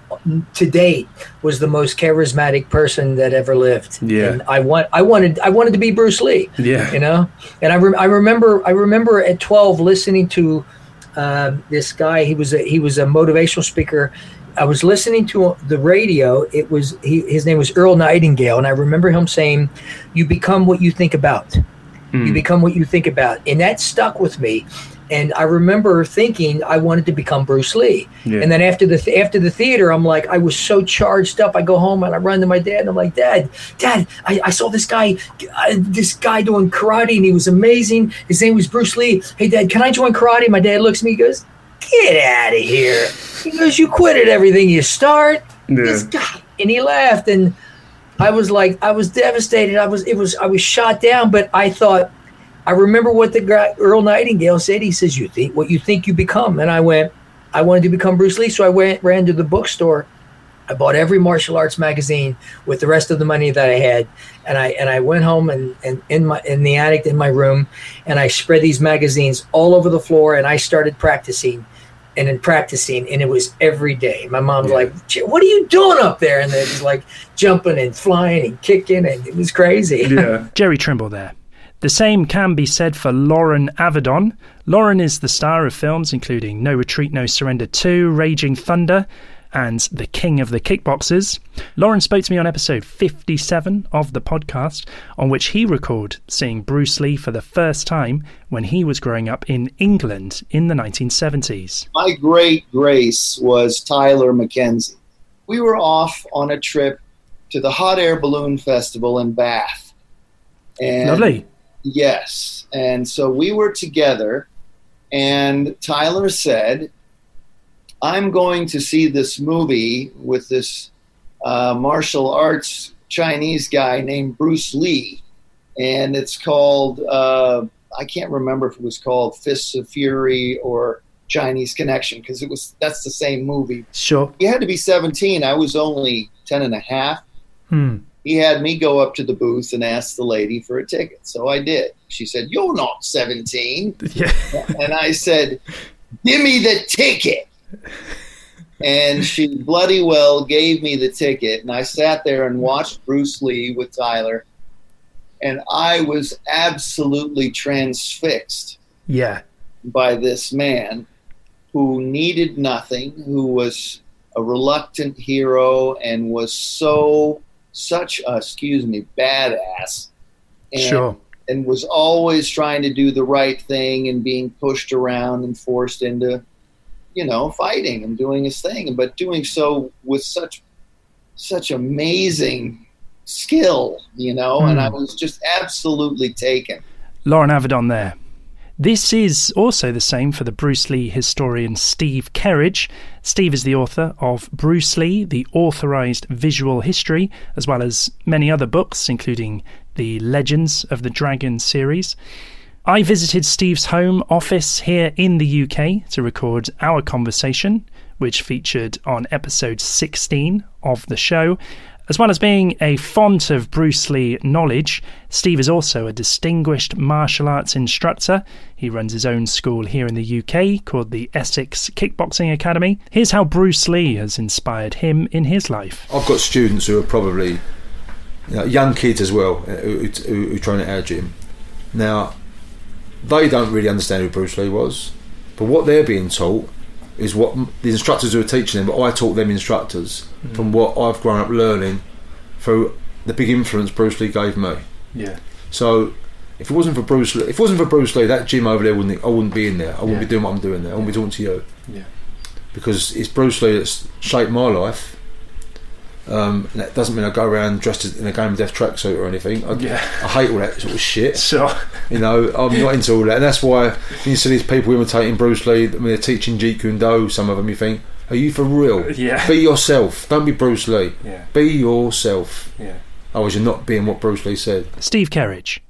to date was the most charismatic person that ever lived. Yeah. And I wanted to be Bruce Lee. Yeah. You know? And I remember at 12 listening to this guy. He was a motivational speaker. I was listening to the radio. His name was Earl Nightingale, and I remember him saying, "You become what you think about. You become what you think about," and that stuck with me. And I remember thinking I wanted to become Bruce Lee. Yeah. And then after the theater, I'm like, I was so charged up. I go home and I run to my dad, and I'm like, Dad, I saw this guy doing karate, and he was amazing. His name was Bruce Lee. Hey, Dad, can I join karate? My dad looks at me, he goes, get out of here. He goes, you quit at everything you start. Yeah. This guy. And he laughed, and I was devastated. I was shot down, but I remember what the guy, Earl Nightingale, said. He says, you think what you think you become. And I wanted to become Bruce Lee. So I ran to the bookstore. I bought every martial arts magazine with the rest of the money that I had. And I went home and in the attic in my room, and I spread these magazines all over the floor, and I started practicing. And it was every day. My mom's like, what are you doing up there? And it was like jumping and flying and kicking, and it was crazy. Yeah. Jerry Trimble there. The same can be said for Loren Avedon. Loren is the star of films including No Retreat, No Surrender 2, Raging Thunder, and The King of the Kickboxers. Loren spoke to me on episode 57 of the podcast, on which he recalled seeing Bruce Lee for the first time when he was growing up in England in the 1970s. My great grace was Tyler McKenzie. We were off on a trip to the Hot Air Balloon Festival in Bath. And lovely. Yes. And so we were together, and Tyler said, I'm going to see this movie with this martial arts Chinese guy named Bruce Lee. And it's called, I can't remember if it was called Fists of Fury or Chinese Connection, because that's the same movie. Sure. You had to be 17. I was only 10 and a half. He had me go up to the booth and ask the lady for a ticket. So I did. She said, you're not 17. Yeah. And I said, give me the ticket. And she bloody well gave me the ticket. And I sat there and watched Bruce Lee with Tyler. And I was absolutely transfixed by this man who needed nothing, who was a reluctant hero and was such a, badass. And was always trying to do the right thing and being pushed around and forced into, fighting and doing his thing, but doing so with such amazing skill, and I was just absolutely taken. Loren Avedon there. This is also the same for the Bruce Lee historian Steve Kerridge. Steve is the author of Bruce Lee, the Authorized Visual History, as well as many other books, including the Legends of the Dragon series. I visited Steve's home office here in the UK to record our conversation, which featured on episode 16 of the show. As well as being a font of Bruce Lee knowledge, Steve is also a distinguished martial arts instructor. He runs his own school here in the UK called the Essex Kickboxing Academy. Here's how Bruce Lee has inspired him in his life. I've got students who are probably young kids as well who train at our gym. Now, they don't really understand who Bruce Lee was, but what they're being taught is what the instructors who are teaching them, but I taught them instructors from what I've grown up learning through the big influence Bruce Lee gave me. Yeah. So if it wasn't for Bruce Lee, that gym over there I wouldn't be in there. I wouldn't be doing what I'm doing there. I wouldn't be talking to you. Yeah. Because it's Bruce Lee that's shaped my life. And that doesn't mean I go around dressed in a Game of Death tracksuit or anything. I hate all that sort of shit. Sure. I'm not into all that, and that's why you see these people imitating Bruce Lee. I mean, they're teaching Jeet Kune Do. Some of them, you think, are you for real? Yeah. Be yourself. Don't be Bruce Lee. Yeah. Be yourself. Yeah. Otherwise, you're not being what Bruce Lee said. Steve Kerridge.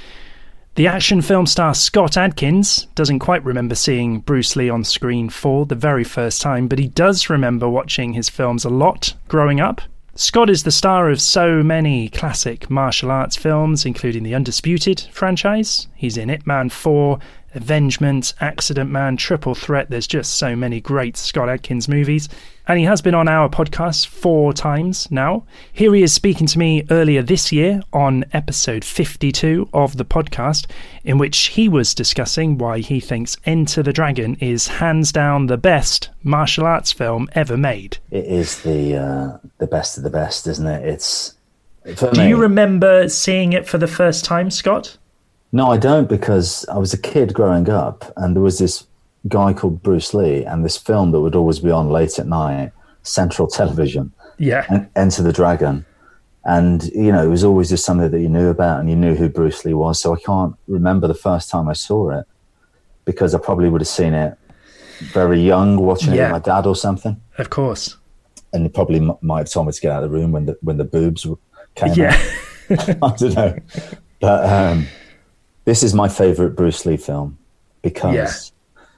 The action film star Scott Adkins doesn't quite remember seeing Bruce Lee on screen for the very first time, but he does remember watching his films a lot growing up. Scott is the star of so many classic martial arts films, including the Undisputed franchise. He's in Ip Man 4, Avengement, Accident Man, Triple Threat. There's just so many great Scott Adkins movies. And he has been on our podcast 4 times now. Here he is speaking to me earlier this year on episode 52 of the podcast, in which he was discussing why he thinks Enter the Dragon is hands down the best martial arts film ever made. It is the best of the best, isn't it? It's for Do me. you remember seeing it for the first time, Scott? No, I don't, because I was a kid growing up, and there was this guy called Bruce Lee, and this film that would always be on late at night, Central Television. Yeah. Enter the Dragon. And, you know, it was always just something that you knew about, and you knew who Bruce Lee was. So I can't remember the first time I saw it, because I probably would have seen it very young, watching it with my dad or something. Of course. And he probably might have told me to get out of the room when the boobs came out. I don't know. But this is my favourite Bruce Lee film, because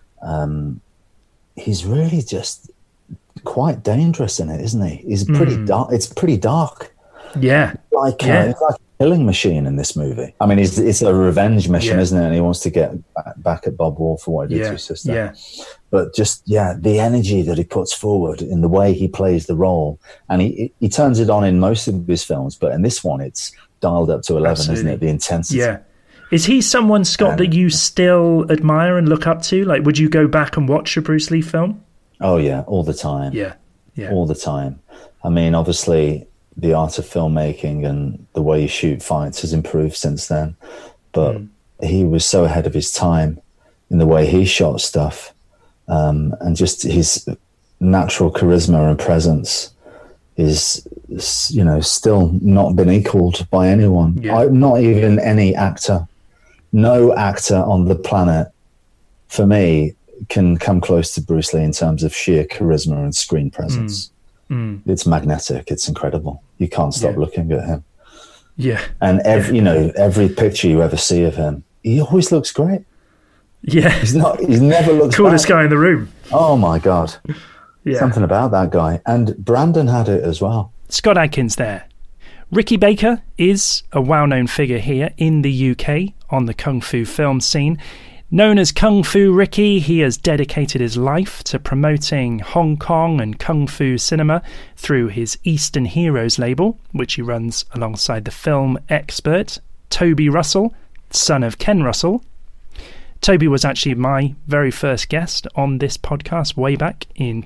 he's really just quite dangerous in it, isn't he? He's pretty dark. It's pretty dark. Yeah. It's like a killing machine in this movie. I mean, it's a revenge mission, isn't it? And he wants to get back at Bob Wall for what he did to his sister. Yeah. But just, the energy that he puts forward in the way he plays the role. And he turns it on in most of his films, but in this one, it's dialed up to 11, Absolutely. isn't it? The intensity. Yeah. Is he someone, Scott, that you still admire and look up to? Like, would you go back and watch a Bruce Lee film? Oh, yeah, all the time. Yeah. All the time. I mean, obviously, the art of filmmaking and the way you shoot fights has improved since then. But he was so ahead of his time in the way he shot stuff. And just his natural charisma and presence is, you know, still not been equaled by anyone. Not even any actor. No actor on the planet, for me, can come close to Bruce Lee in terms of sheer charisma and screen presence. It's magnetic. It's incredible. You can't stop looking at him. Yeah. And every picture you ever see of him, he always looks great. Yeah. He's never looked coolest guy in the room. Oh my God. Yeah. Something about that guy. And Brandon had it as well. Scott Adkins there. Ricky Baker is a well-known figure here in the UK on the Kung Fu film scene. Known as Kung Fu Ricky, he has dedicated his life to promoting Hong Kong and Kung Fu cinema through his Eastern Heroes label, which he runs alongside the film expert Toby Russell, son of Ken Russell. Toby was actually my very first guest on this podcast way back in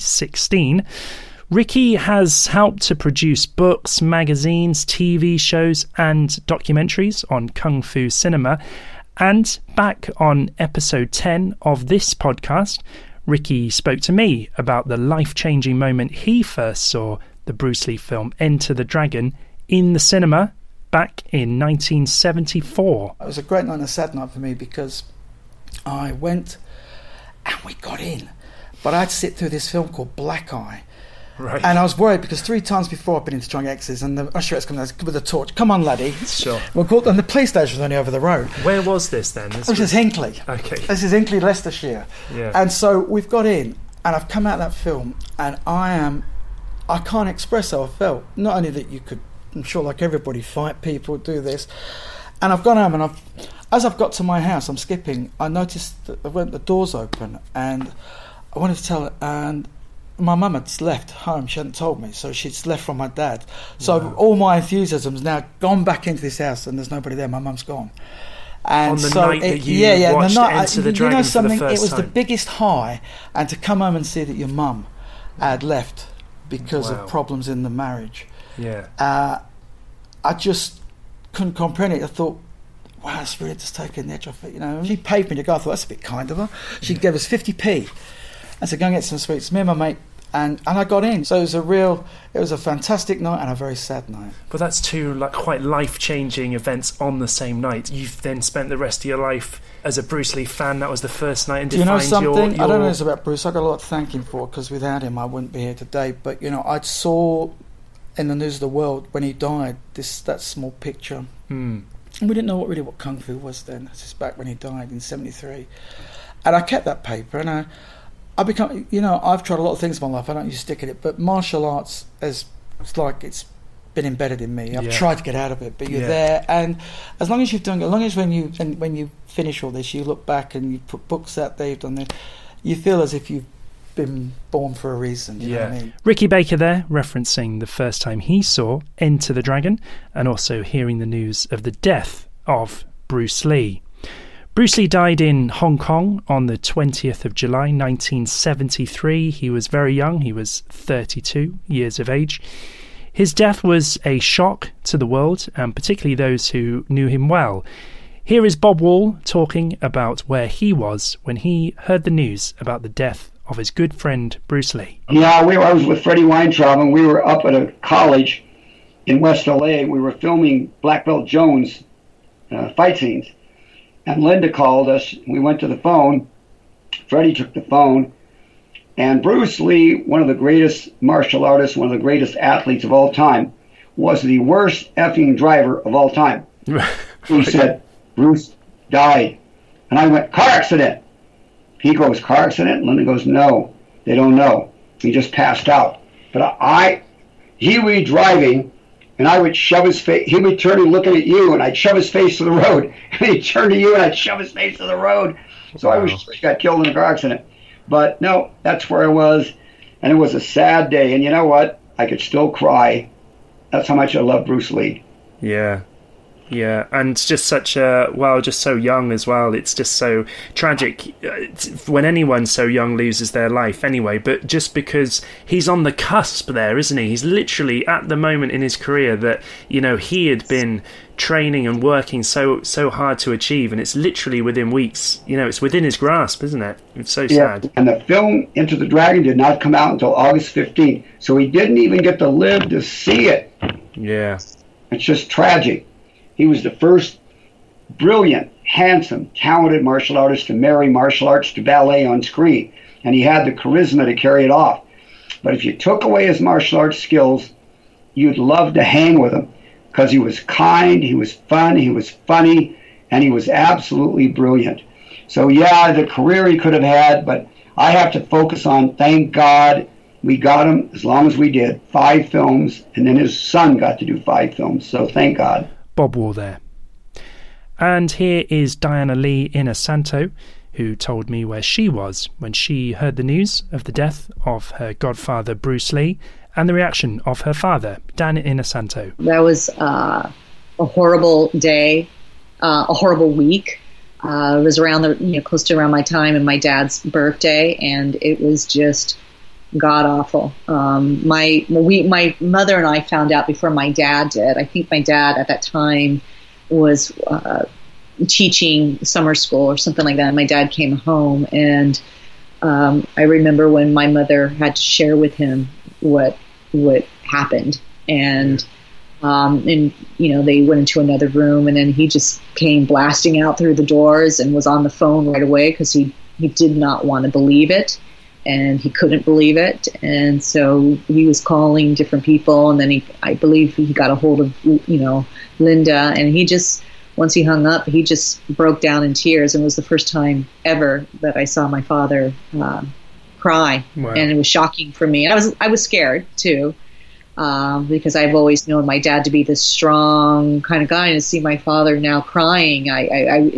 2016. Ricky has helped to produce books, magazines, TV shows and documentaries on Kung Fu cinema. And back on episode 10 of this podcast, Ricky spoke to me about the life-changing moment he first saw the Bruce Lee film Enter the Dragon in the cinema back in 1974. It was a great night and a sad night for me, because I went and we got in, but I had to sit through this film called Black Eye. Right. And I was worried, because 3 times before I've been in Strong X's, and the usher has come down with a torch. Come on, laddie. Sure. And the police station was only over the road. Where was this then? This is Hinckley. Okay. This is Hinckley, Leicestershire. Yeah. And so we've got in, and I've come out of that film, and I can't express how I felt. Not only that you could, I'm sure like everybody, fight people, do this. And I've gone home, and as I've got to my house, I'm skipping, I noticed that the door's open, and I wanted to tell her, and my mum had left home. She hadn't told me, so she'd left from my dad. So all my enthusiasm's now gone back into this house, and there's nobody there. My mum's gone. And on the so night that you watched Enter the Dragon for the first time. It was the biggest high, and to come home and see that your mum had left because of problems in the marriage. Yeah. I just couldn't comprehend it. I thought, wow, it's really just taking the edge off it. You know, she paid me to go. I thought, that's a bit kind of her. She gave us 50p. I said, go and get some sweets. Me and my mate, and I got in. So it was a fantastic night and a very sad night. But that's 2 quite life-changing events on the same night. You've then spent the rest of your life as a Bruce Lee fan. That was the first night, and do you know something? Your... I don't know this about Bruce. I got a lot to thank him for, because without him I wouldn't be here today. But you know, I saw in the News of the World when he died that small picture. And we didn't know what Kung Fu was then. This is back when he died in 1973. And I kept that paper, and I become, you know, I've tried a lot of things in my life. I don't use stick at it, but martial arts it's been embedded in me. I've tried to get out of it, but you're there. And as long as you've done, as long as when you finish all this, you look back and you put books out there, you've done this, you feel as if you've been born for a reason. You know what I mean? Ricky Baker there, referencing the first time he saw Enter the Dragon, and also hearing the news of the death of Bruce Lee. Bruce Lee died in Hong Kong on the 20th of July 1973. He was very young. He was 32 years of age. His death was a shock to the world, and particularly those who knew him well. Here is Bob Wall talking about where he was when he heard the news about the death of his good friend Bruce Lee. Yeah, I was with Freddie Weintraub, and we were up at a college in West LA. We were filming Black Belt Jones fight scenes, and Linda called us. We went to the phone. Freddie took the phone, and Bruce Lee, one of the greatest martial artists, one of the greatest athletes of all time, was the worst effing driver of all time. He said, Bruce died. And I went, car accident. He goes, car accident? Linda goes, no, they don't know. He just passed out. But he would be driving, and I would shove his face. He would turn and looking at you, and I'd shove his face to the road. And he'd turn to you, and I'd shove his face to the road. So I was sure he got killed in a car accident. But no, that's where I was. And it was a sad day. And you know what? I could still cry. That's how much I love Bruce Lee. Yeah. Yeah, and just such just so young as well. It's just so tragic when anyone so young loses their life anyway, but just because he's on the cusp there, isn't he? He's literally at the moment in his career that, you know, he had been training and working so hard to achieve, and it's literally within weeks. You know, it's within his grasp, isn't it? It's so sad. And the film Enter the Dragon did not come out until August 15th, so he didn't even get to live to see it. Yeah. It's just tragic. He was the first brilliant, handsome, talented martial artist to marry martial arts to ballet on screen, and he had the charisma to carry it off. But if you took away his martial arts skills, you'd love to hang with him, because he was kind, he was fun, he was funny, and he was absolutely brilliant. So yeah, the career he could have had, but I have to focus on, thank God, we got him, as long as we did, 5 films, and then his son got to do 5 films, so thank God. Bob Wall there. And here is Diana Lee Inosanto, who told me where she was when she heard the news of the death of her godfather Bruce Lee and the reaction of her father, Dan Inosanto. That was a horrible day, a horrible week. It was around close to around my time and my dad's birthday, and it was just god awful. My mother and I found out before my dad did. I think my dad at that time was teaching summer school or something like that. My dad came home, and I remember when my mother had to share with him what happened, and they went into another room, and then he just came blasting out through the doors and was on the phone right away because he did not want to believe it. And he couldn't believe it, and so he was calling different people, and then I believe he got a hold of, Linda, and he just, once he hung up, he just broke down in tears, and it was the first time ever that I saw my father cry, wow. And it was shocking for me. And I was scared too, because I've always known my dad to be this strong kind of guy, and to see my father now crying, I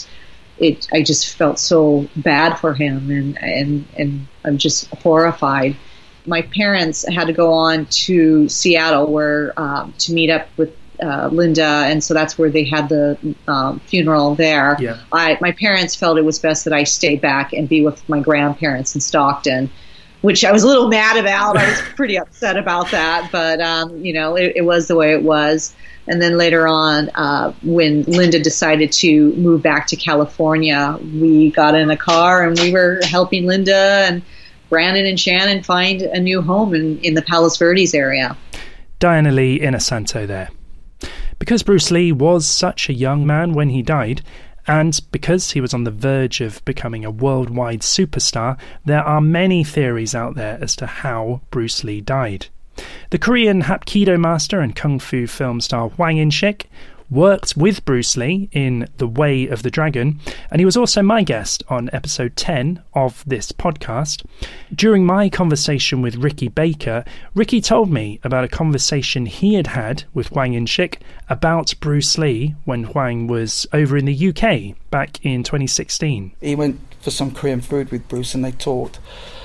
just felt so bad for him, and I'm just horrified. My parents had to go on to Seattle to meet up with Linda, and so that's where they had the funeral there. Yeah. My parents felt it was best that I stay back and be with my grandparents in Stockton, which I was a little mad about. I was pretty upset about that, but it was the way it was. And then later on, when Linda decided to move back to California, we got in a car and we were helping Linda and Brandon and Shannon find a new home in the Palos Verdes area. Diana Lee Inosanto there. Because Bruce Lee was such a young man when he died, and because he was on the verge of becoming a worldwide superstar, there are many theories out there as to how Bruce Lee died. The Korean Hapkido master and Kung Fu film star Hwang In-shik worked with Bruce Lee in The Way of the Dragon, and he was also my guest on episode 10 of this podcast. During my conversation with Ricky Baker, Ricky told me about a conversation he had with Hwang In-shik about Bruce Lee when Hwang was over in the UK back in 2016. He went for some Korean food with Bruce and they talked.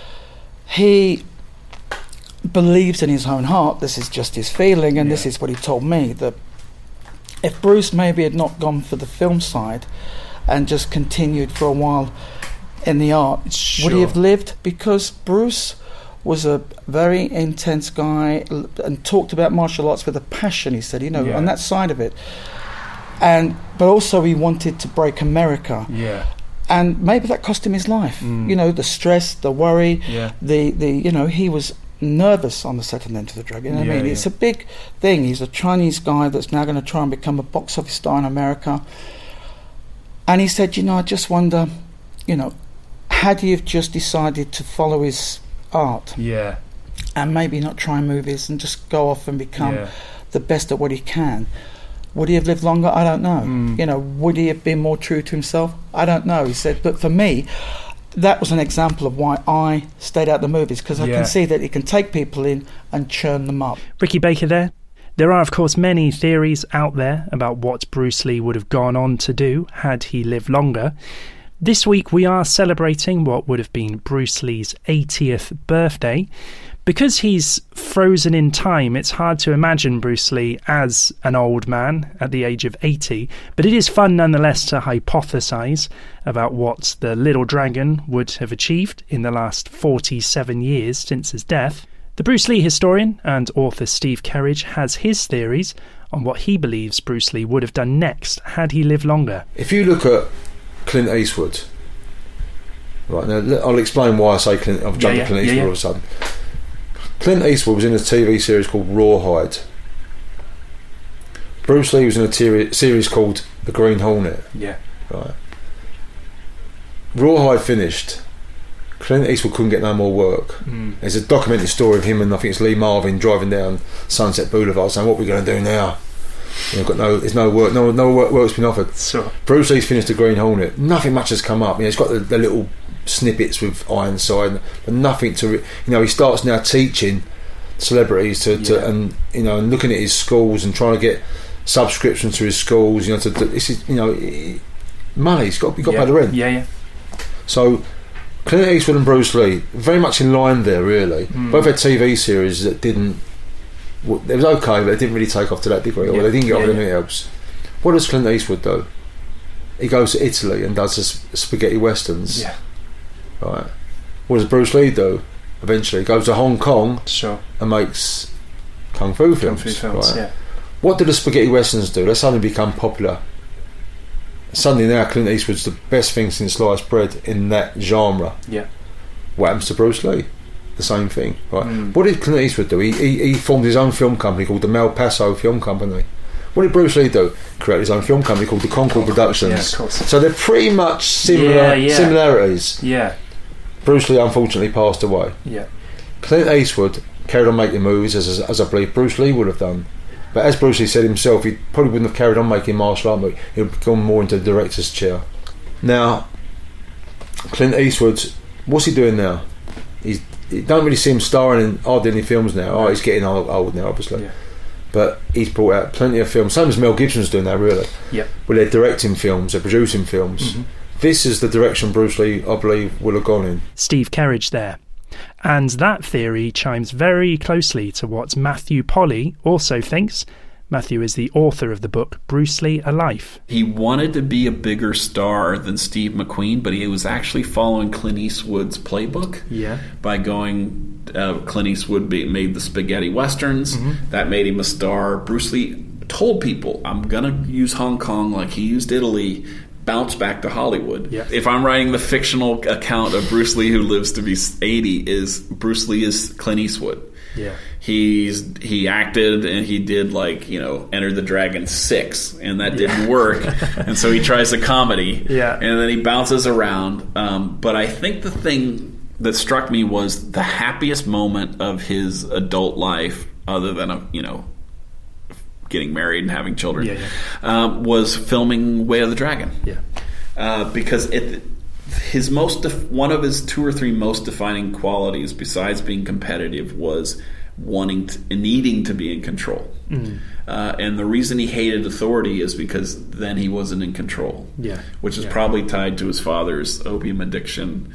He believes in his own heart, this is just his feeling, and this is what he told me, that if Bruce maybe had not gone for the film side and just continued for a while in the art, would he have lived? Because Bruce was a very intense guy and talked about martial arts with a passion, he said, on that side of it. But also he wanted to break America. Yeah. And maybe that cost him his life. The stress, the worry, he was nervous on the set of Enter the Dragon. I mean, it's a big thing. He's a Chinese guy that's now going to try and become a box office star in America. And he said, I just wonder, had he have just decided to follow his art, and maybe not try movies and just go off and become the best at what he can, would he have lived longer? I don't know. Would he have been more true to himself? I don't know. He said, but for me, that was an example of why I stayed out the movies, because I can see that it can take people in and churn them up. Ricky Baker there. There are, of course, many theories out there about what Bruce Lee would have gone on to do had he lived longer. This week we are celebrating what would have been Bruce Lee's 80th birthday. Because he's frozen in time, it's hard to imagine Bruce Lee as an old man at the age of 80, but it is fun nonetheless to hypothesize about what the Little Dragon would have achieved in the last 47 years since his death. The Bruce Lee historian and author Steve Kerridge has his theories on what he believes Bruce Lee would have done next had he lived longer. If you look at Clint Eastwood, right now I'll explain why I say Clint. I've jumped to Clint Eastwood all of a sudden. Clint Eastwood was in a TV series called Rawhide. Bruce Lee was in a series called The Green Hornet. Yeah. Right. Rawhide finished. Clint Eastwood couldn't get no more work. There's a documentary story of him and I think it's Lee Marvin driving down Sunset Boulevard saying, what are we going to do now? There's no work. No work's been offered. Sure. Bruce Lee's finished The Green Hornet. Nothing much has come up. It's got the little snippets with Ironside, but nothing to. He starts now teaching celebrities to and looking at his schools and trying to get subscriptions to his schools. This is money. He's got to pay the rent. Yeah. So Clint Eastwood and Bruce Lee very much in line there. Really, both had TV series that didn't. It was okay, but they didn't really take off to that degree, or they didn't get off anything else. What does Clint Eastwood do? He goes to Italy and does the spaghetti westerns. Yeah. Right. What does Bruce Lee do? Eventually, he goes to Hong Kong and makes kung fu films. Right? What do the spaghetti westerns do? They suddenly become popular. Suddenly now Clint Eastwood's the best thing since sliced bread in that genre. Yeah. What happens to Bruce Lee? The same thing. Right. What did Clint Eastwood do? He formed his own film company called the Mal Paso Film Company. What did Bruce Lee do? Create his own film company called the Concord Productions. Yeah, of course. So they're pretty much similarities. Yeah. Bruce Lee unfortunately passed away. Yeah. Clint Eastwood carried on making movies as I believe Bruce Lee would have done. But as Bruce Lee said himself, he probably wouldn't have carried on making martial art movies. He would have gone more into the director's chair. Now, Clint Eastwood, what's he doing now? You don't really see him starring in hardly any films now. He's getting old now, obviously. Yeah. But he's brought out plenty of films. Same as Mel Gibson's doing now, really. Yep. Where they're directing films, they're producing films. This is the direction Bruce Lee, I believe, will have gone in. Steve Kerridge there. And that theory chimes very closely to what Matthew Polly also thinks. Matthew is the author of the book Bruce Lee, A Life. He wanted to be a bigger star than Steve McQueen, but he was actually following Clint Eastwood's playbook. Yeah. By going, Clint Eastwood made the spaghetti westerns. That made him a star. Bruce Lee told people, I'm going to use Hong Kong like he used Italy, bounce back to Hollywood. Yeah. If I'm writing the fictional account of Bruce Lee who lives to be 80, is Bruce Lee is Clint Eastwood. Yeah. He acted and he did Enter the Dragon 6 and that didn't work and so he tries a comedy and then he bounces around, but I think the thing that struck me was the happiest moment of his adult life other than getting married and having children, was filming Way of the Dragon. Because one of his 2 or 3 most defining qualities, besides being competitive, was needing to be in control. And the reason he hated authority is because then he wasn't in control. Which is probably tied to his father's opium addiction.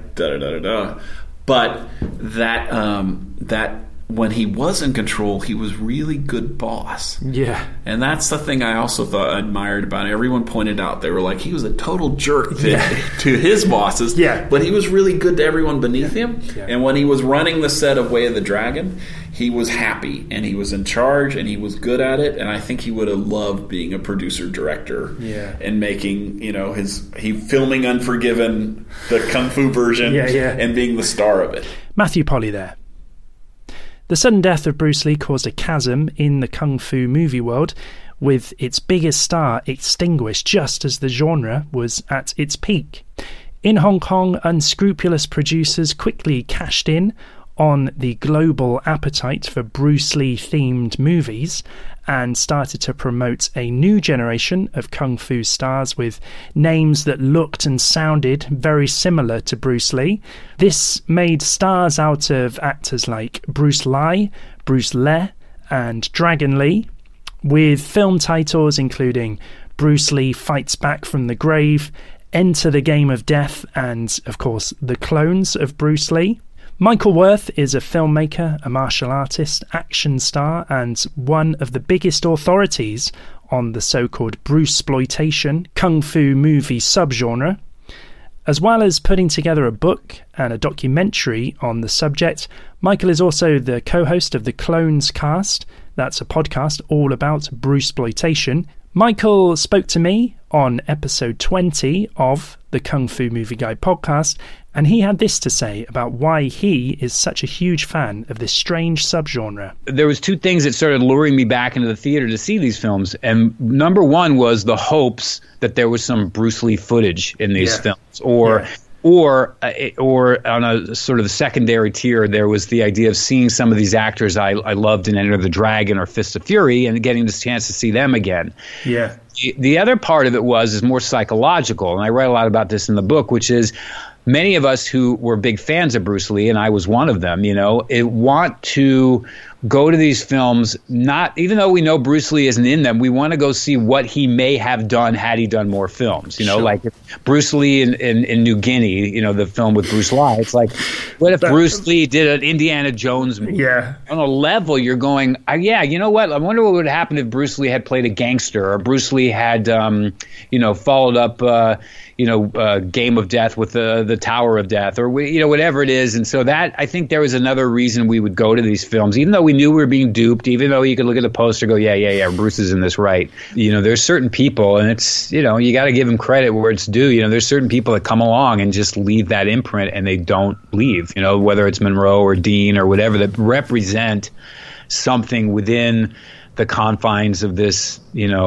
But that when he was in control, he was really good boss. And that's the thing I also thought I admired about it. Everyone pointed out, they were like, he was a total jerk to his bosses, but he was really good to everyone beneath him. And when he was running the set of Way of the Dragon, he was happy and he was in charge and he was good at it. And I think he would have loved being a producer-director and making, filming Unforgiven, the Kung Fu version, and being the star of it. Matthew Polly there. The sudden death of Bruce Lee caused a chasm in the Kung Fu movie world, with its biggest star extinguished just as the genre was at its peak. In Hong Kong, unscrupulous producers quickly cashed in on the global appetite for Bruce Lee-themed movies and started to promote a new generation of Kung Fu stars with names that looked and sounded very similar to Bruce Lee. This made stars out of actors like Bruce Lai, Bruce Le, and Dragon Lee, with film titles including Bruce Lee Fights Back from the Grave, Enter the Game of Death, and, of course, The Clones of Bruce Lee. Michael Worth is a filmmaker, a martial artist, action star, and one of the biggest authorities on the so-called Bruceploitation Kung Fu movie subgenre. As well as putting together a book and a documentary on the subject, Michael is also the co-host of the Clones Cast. That's a podcast all about Bruceploitation. Michael spoke to me on episode 20 of the Kung Fu Movie Guide podcast, and he had this to say about why he is such a huge fan of this strange subgenre. There was 2 things that started luring me back into the theater to see these films, and number one was the hopes that there was some Bruce Lee footage in these films, or on a sort of secondary tier, there was the idea of seeing some of these actors I loved in Enter the Dragon or Fist of Fury and getting this chance to see them again. The other part of it is more psychological, and I write a lot about this in the book, which is many of us who were big fans of Bruce Lee, and I was one of them, want to go to these films, not even though we know Bruce Lee isn't in them, we want to go see what he may have done had he done more films. Like Bruce Lee in New Guinea, the film with Bruce Lee. It's like, what if Bruce Lee did an Indiana Jones movie? On a level, you're going, you know what? I wonder what would happen if Bruce Lee had played a gangster, or Bruce Lee had, followed up, Game of Death with the Tower of Death, or whatever it is. And so that, I think there was another reason we would go to these films, even though we knew we were being duped, even though you could look at the poster and go, Bruce is in this, right? There's certain people, and it's, you got to give them credit where it's due. There's certain people that come along and just leave that imprint, and they don't leave, whether it's Monroe or Dean or whatever, that represent something within the confines of this,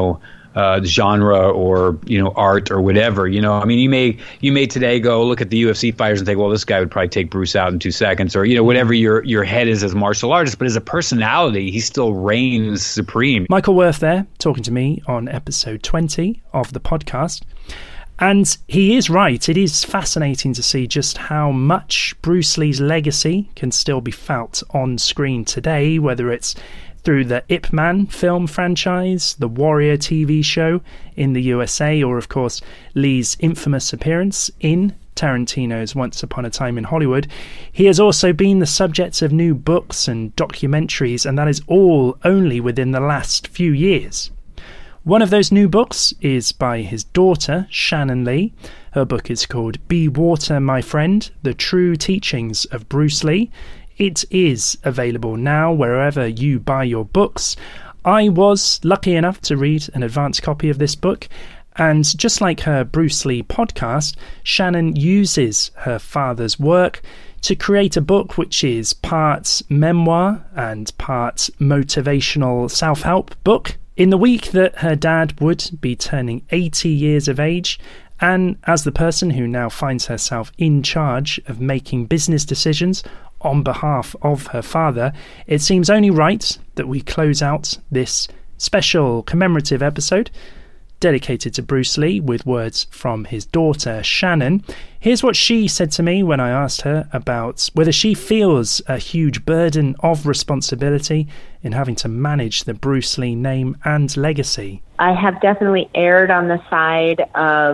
genre or art or whatever. You may today go look at the UFC fighters and think, well, this guy would probably take Bruce out in 2 seconds, or whatever your head is as a martial artist, but as a personality, he still reigns supreme. Michael Worth there talking to me on episode 20 of the podcast. And he is right. It is fascinating to see just how much Bruce Lee's legacy can still be felt on screen today, whether it's through the Ip Man film franchise, the Warrior TV show in the USA, or of course Lee's infamous appearance in Tarantino's Once Upon a Time in Hollywood. He has also been the subject of new books and documentaries, and that is all only within the last few years. One of those new books is by his daughter, Shannon Lee. Her book is called Be Water, My Friend, The True Teachings of Bruce Lee. It is available now wherever you buy your books. I was lucky enough to read an advance copy of this book, and just like her Bruce Lee podcast, Shannon uses her father's work to create a book which is parts memoir and parts motivational self-help book. In the week that her dad would be turning 80 years of age, and as the person who now finds herself in charge of making business decisions on behalf of her father, it seems only right that we close out this special commemorative episode dedicated to Bruce Lee with words from his daughter, Shannon. Here's what she said to me when I asked her about whether she feels a huge burden of responsibility in having to manage the Bruce Lee name and legacy. I have definitely erred on the side of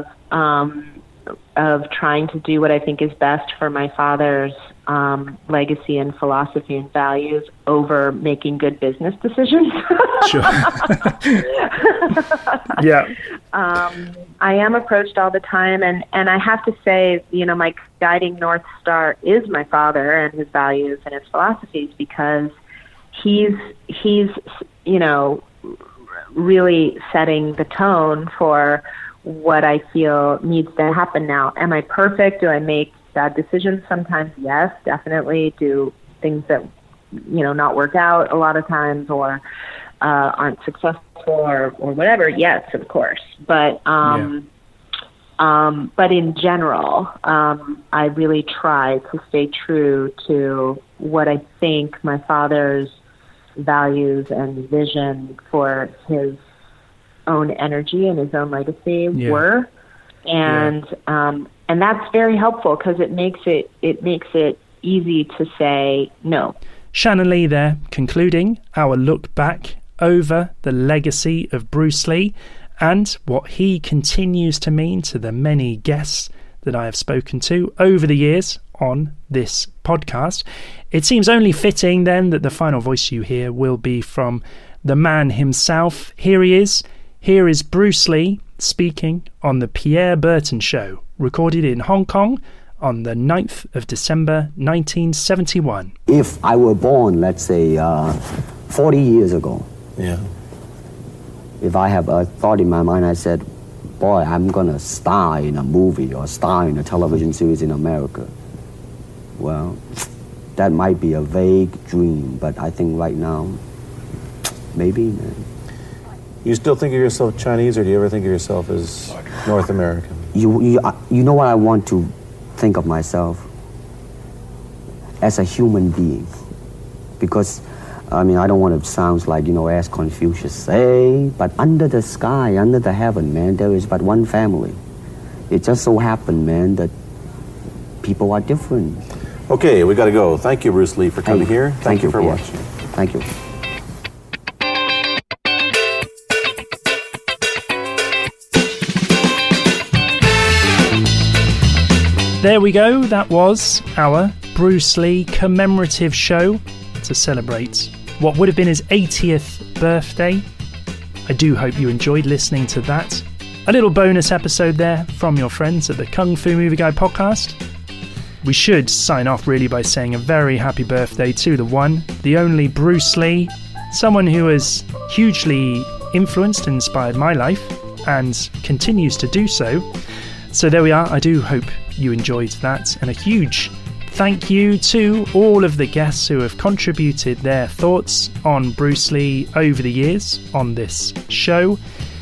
trying to do what I think is best for my father's legacy and philosophy and values over making good business decisions. Sure. Yeah. I am approached all the time, and I have to say, my guiding North Star is my father and his values and his philosophies, because he's really setting the tone for what I feel needs to happen now. Am I perfect? Do I make bad decisions sometimes? Yes, definitely. Do things that not work out a lot of times, or aren't successful, or whatever? Yes, of course. But in general, I really try to stay true to what I think my father's values and vision for his own energy and his own legacy were, and that's very helpful, because it makes it easy to say no. Shannon Lee there, concluding our look back over the legacy of Bruce Lee and what he continues to mean to the many guests that I have spoken to over the years on this podcast. It seems only fitting then that the final voice you hear will be from the man himself. Here he is. Here is Bruce Lee speaking on the Pierre Berton Show, recorded in Hong Kong on the 9th of December 1971. If I were born, let's say, 40 years ago, if I have a thought in my mind, I said, boy, I'm going to star in a movie or star in a television series in America. Well, that might be a vague dream, but I think right now, maybe, man. You still think of yourself Chinese, or do you ever think of yourself as North American? You know what I want to think of myself? As a human being. Because, I don't want to sound like, as Confucius say, but under the sky, under the heaven, man, there is but one family. It just so happened, man, that people are different. Okay, we got to go. Thank you, Bruce Lee, for coming here. Thank you for watching. Thank you. There we go. That was our Bruce Lee commemorative show to celebrate what would have been his 80th birthday. I do hope you enjoyed listening to that. A little bonus episode there from your friends at the Kung Fu Movie Guide podcast. We should sign off really by saying a very happy birthday to the one, the only Bruce Lee, someone who has hugely influenced and inspired my life and continues to do so. So there we are. I do hope you enjoyed that, and a huge thank you to all of the guests who have contributed their thoughts on Bruce Lee over the years on this show.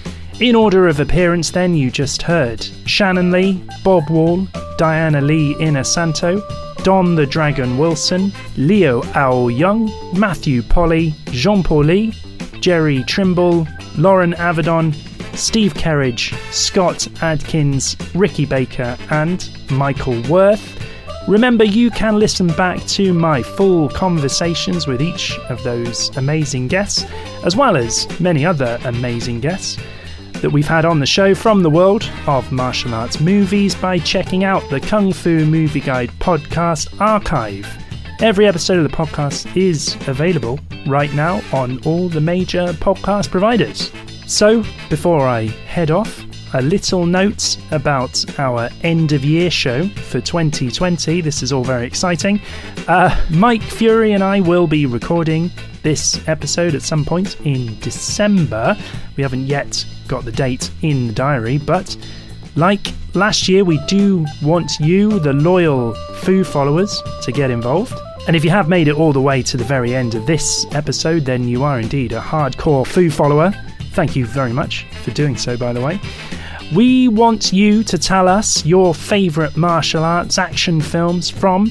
In order of appearance then, you just heard Shannon Lee, Bob Wall, Diana Lee Inosanto, Don the Dragon Wilson, Leo Ao Young, Matthew Polly, Jean-Paul Lee, Jerry Trimble, Lauren Avedon, Steve Kerridge, Scott Adkins, Ricky Baker and Michael Worth. Remember, you can listen back to my full conversations with each of those amazing guests, as well as many other amazing guests that we've had on the show from the world of martial arts movies by checking out the Kung Fu Movie Guide podcast archive. Every episode of the podcast is available right now on all the major podcast providers. So, before I head off, a little note about our end of year show for 2020. This is all very exciting. Mike Fury and I will be recording this episode at some point in December. We haven't yet got the date in the diary, but like last year, we do want you, the loyal Fu followers, to get involved. And if you have made it all the way to the very end of this episode, then you are indeed a hardcore Fu follower. Thank you very much for doing so, by the way. We want you to tell us your favourite martial arts action films from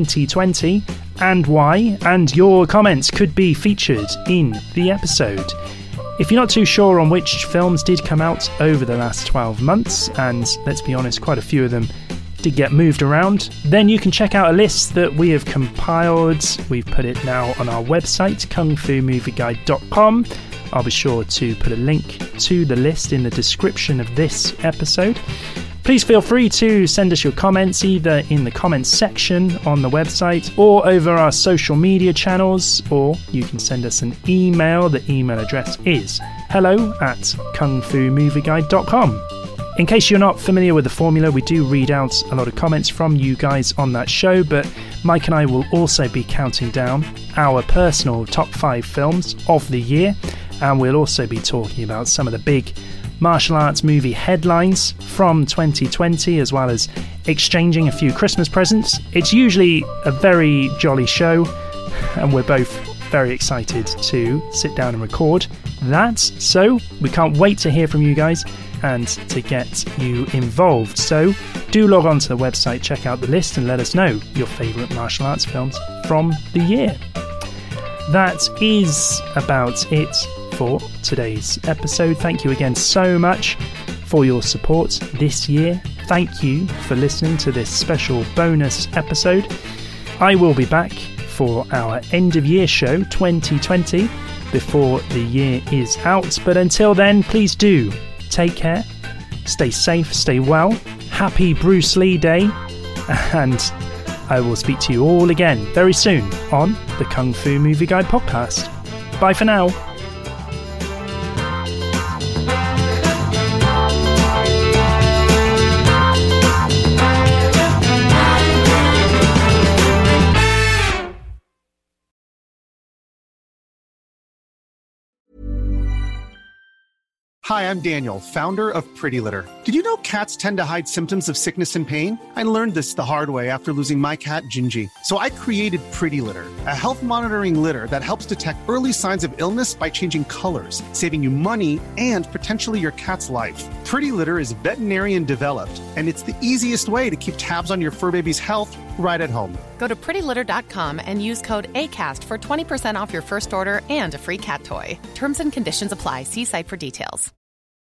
2020 and why, and your comments could be featured in the episode. If you're not too sure on which films did come out over the last 12 months, and let's be honest, quite a few of them did get moved around, then you can check out a list that we have compiled. We've put it now on our website, kungfumovieguide.com. I'll be sure to put a link to the list in the description of this episode. Please feel free to send us your comments either in the comments section on the website or over our social media channels, or you can send us an email. The email address is hello@kungfumovieguide.com. In case you're not familiar with the formula, we do read out a lot of comments from you guys on that show, but Mike and I will also be counting down our personal top 5 films of the year, and we'll also be talking about some of the big martial arts movie headlines from 2020, as well as exchanging a few Christmas presents. It's usually a very jolly show, and we're both very excited to sit down and record that. So we can't wait to hear from you guys and to get you involved. So do log on to the website, check out the list, and let us know your favourite martial arts films from the year. That is about it for today's episode. Thank you again so much for your support this year. Thank you for listening to this special bonus episode. I will be back for our end of year show 2020 before the year is out, but until then, please do take care, stay safe, stay well. Happy Bruce Lee Day, and I will speak to you all again very soon on the Kung Fu Movie Guide podcast. Bye for now. Hi, I'm Daniel, founder of Pretty Litter. Did you know cats tend to hide symptoms of sickness and pain? I learned this the hard way after losing my cat, Gingy. So I created Pretty Litter, a health monitoring litter that helps detect early signs of illness by changing colors, saving you money and potentially your cat's life. Pretty Litter is veterinarian developed, and it's the easiest way to keep tabs on your fur baby's health right at home. Go to prettylitter.com and use code ACAST for 20% off your first order and a free cat toy. Terms and conditions apply. See site for details.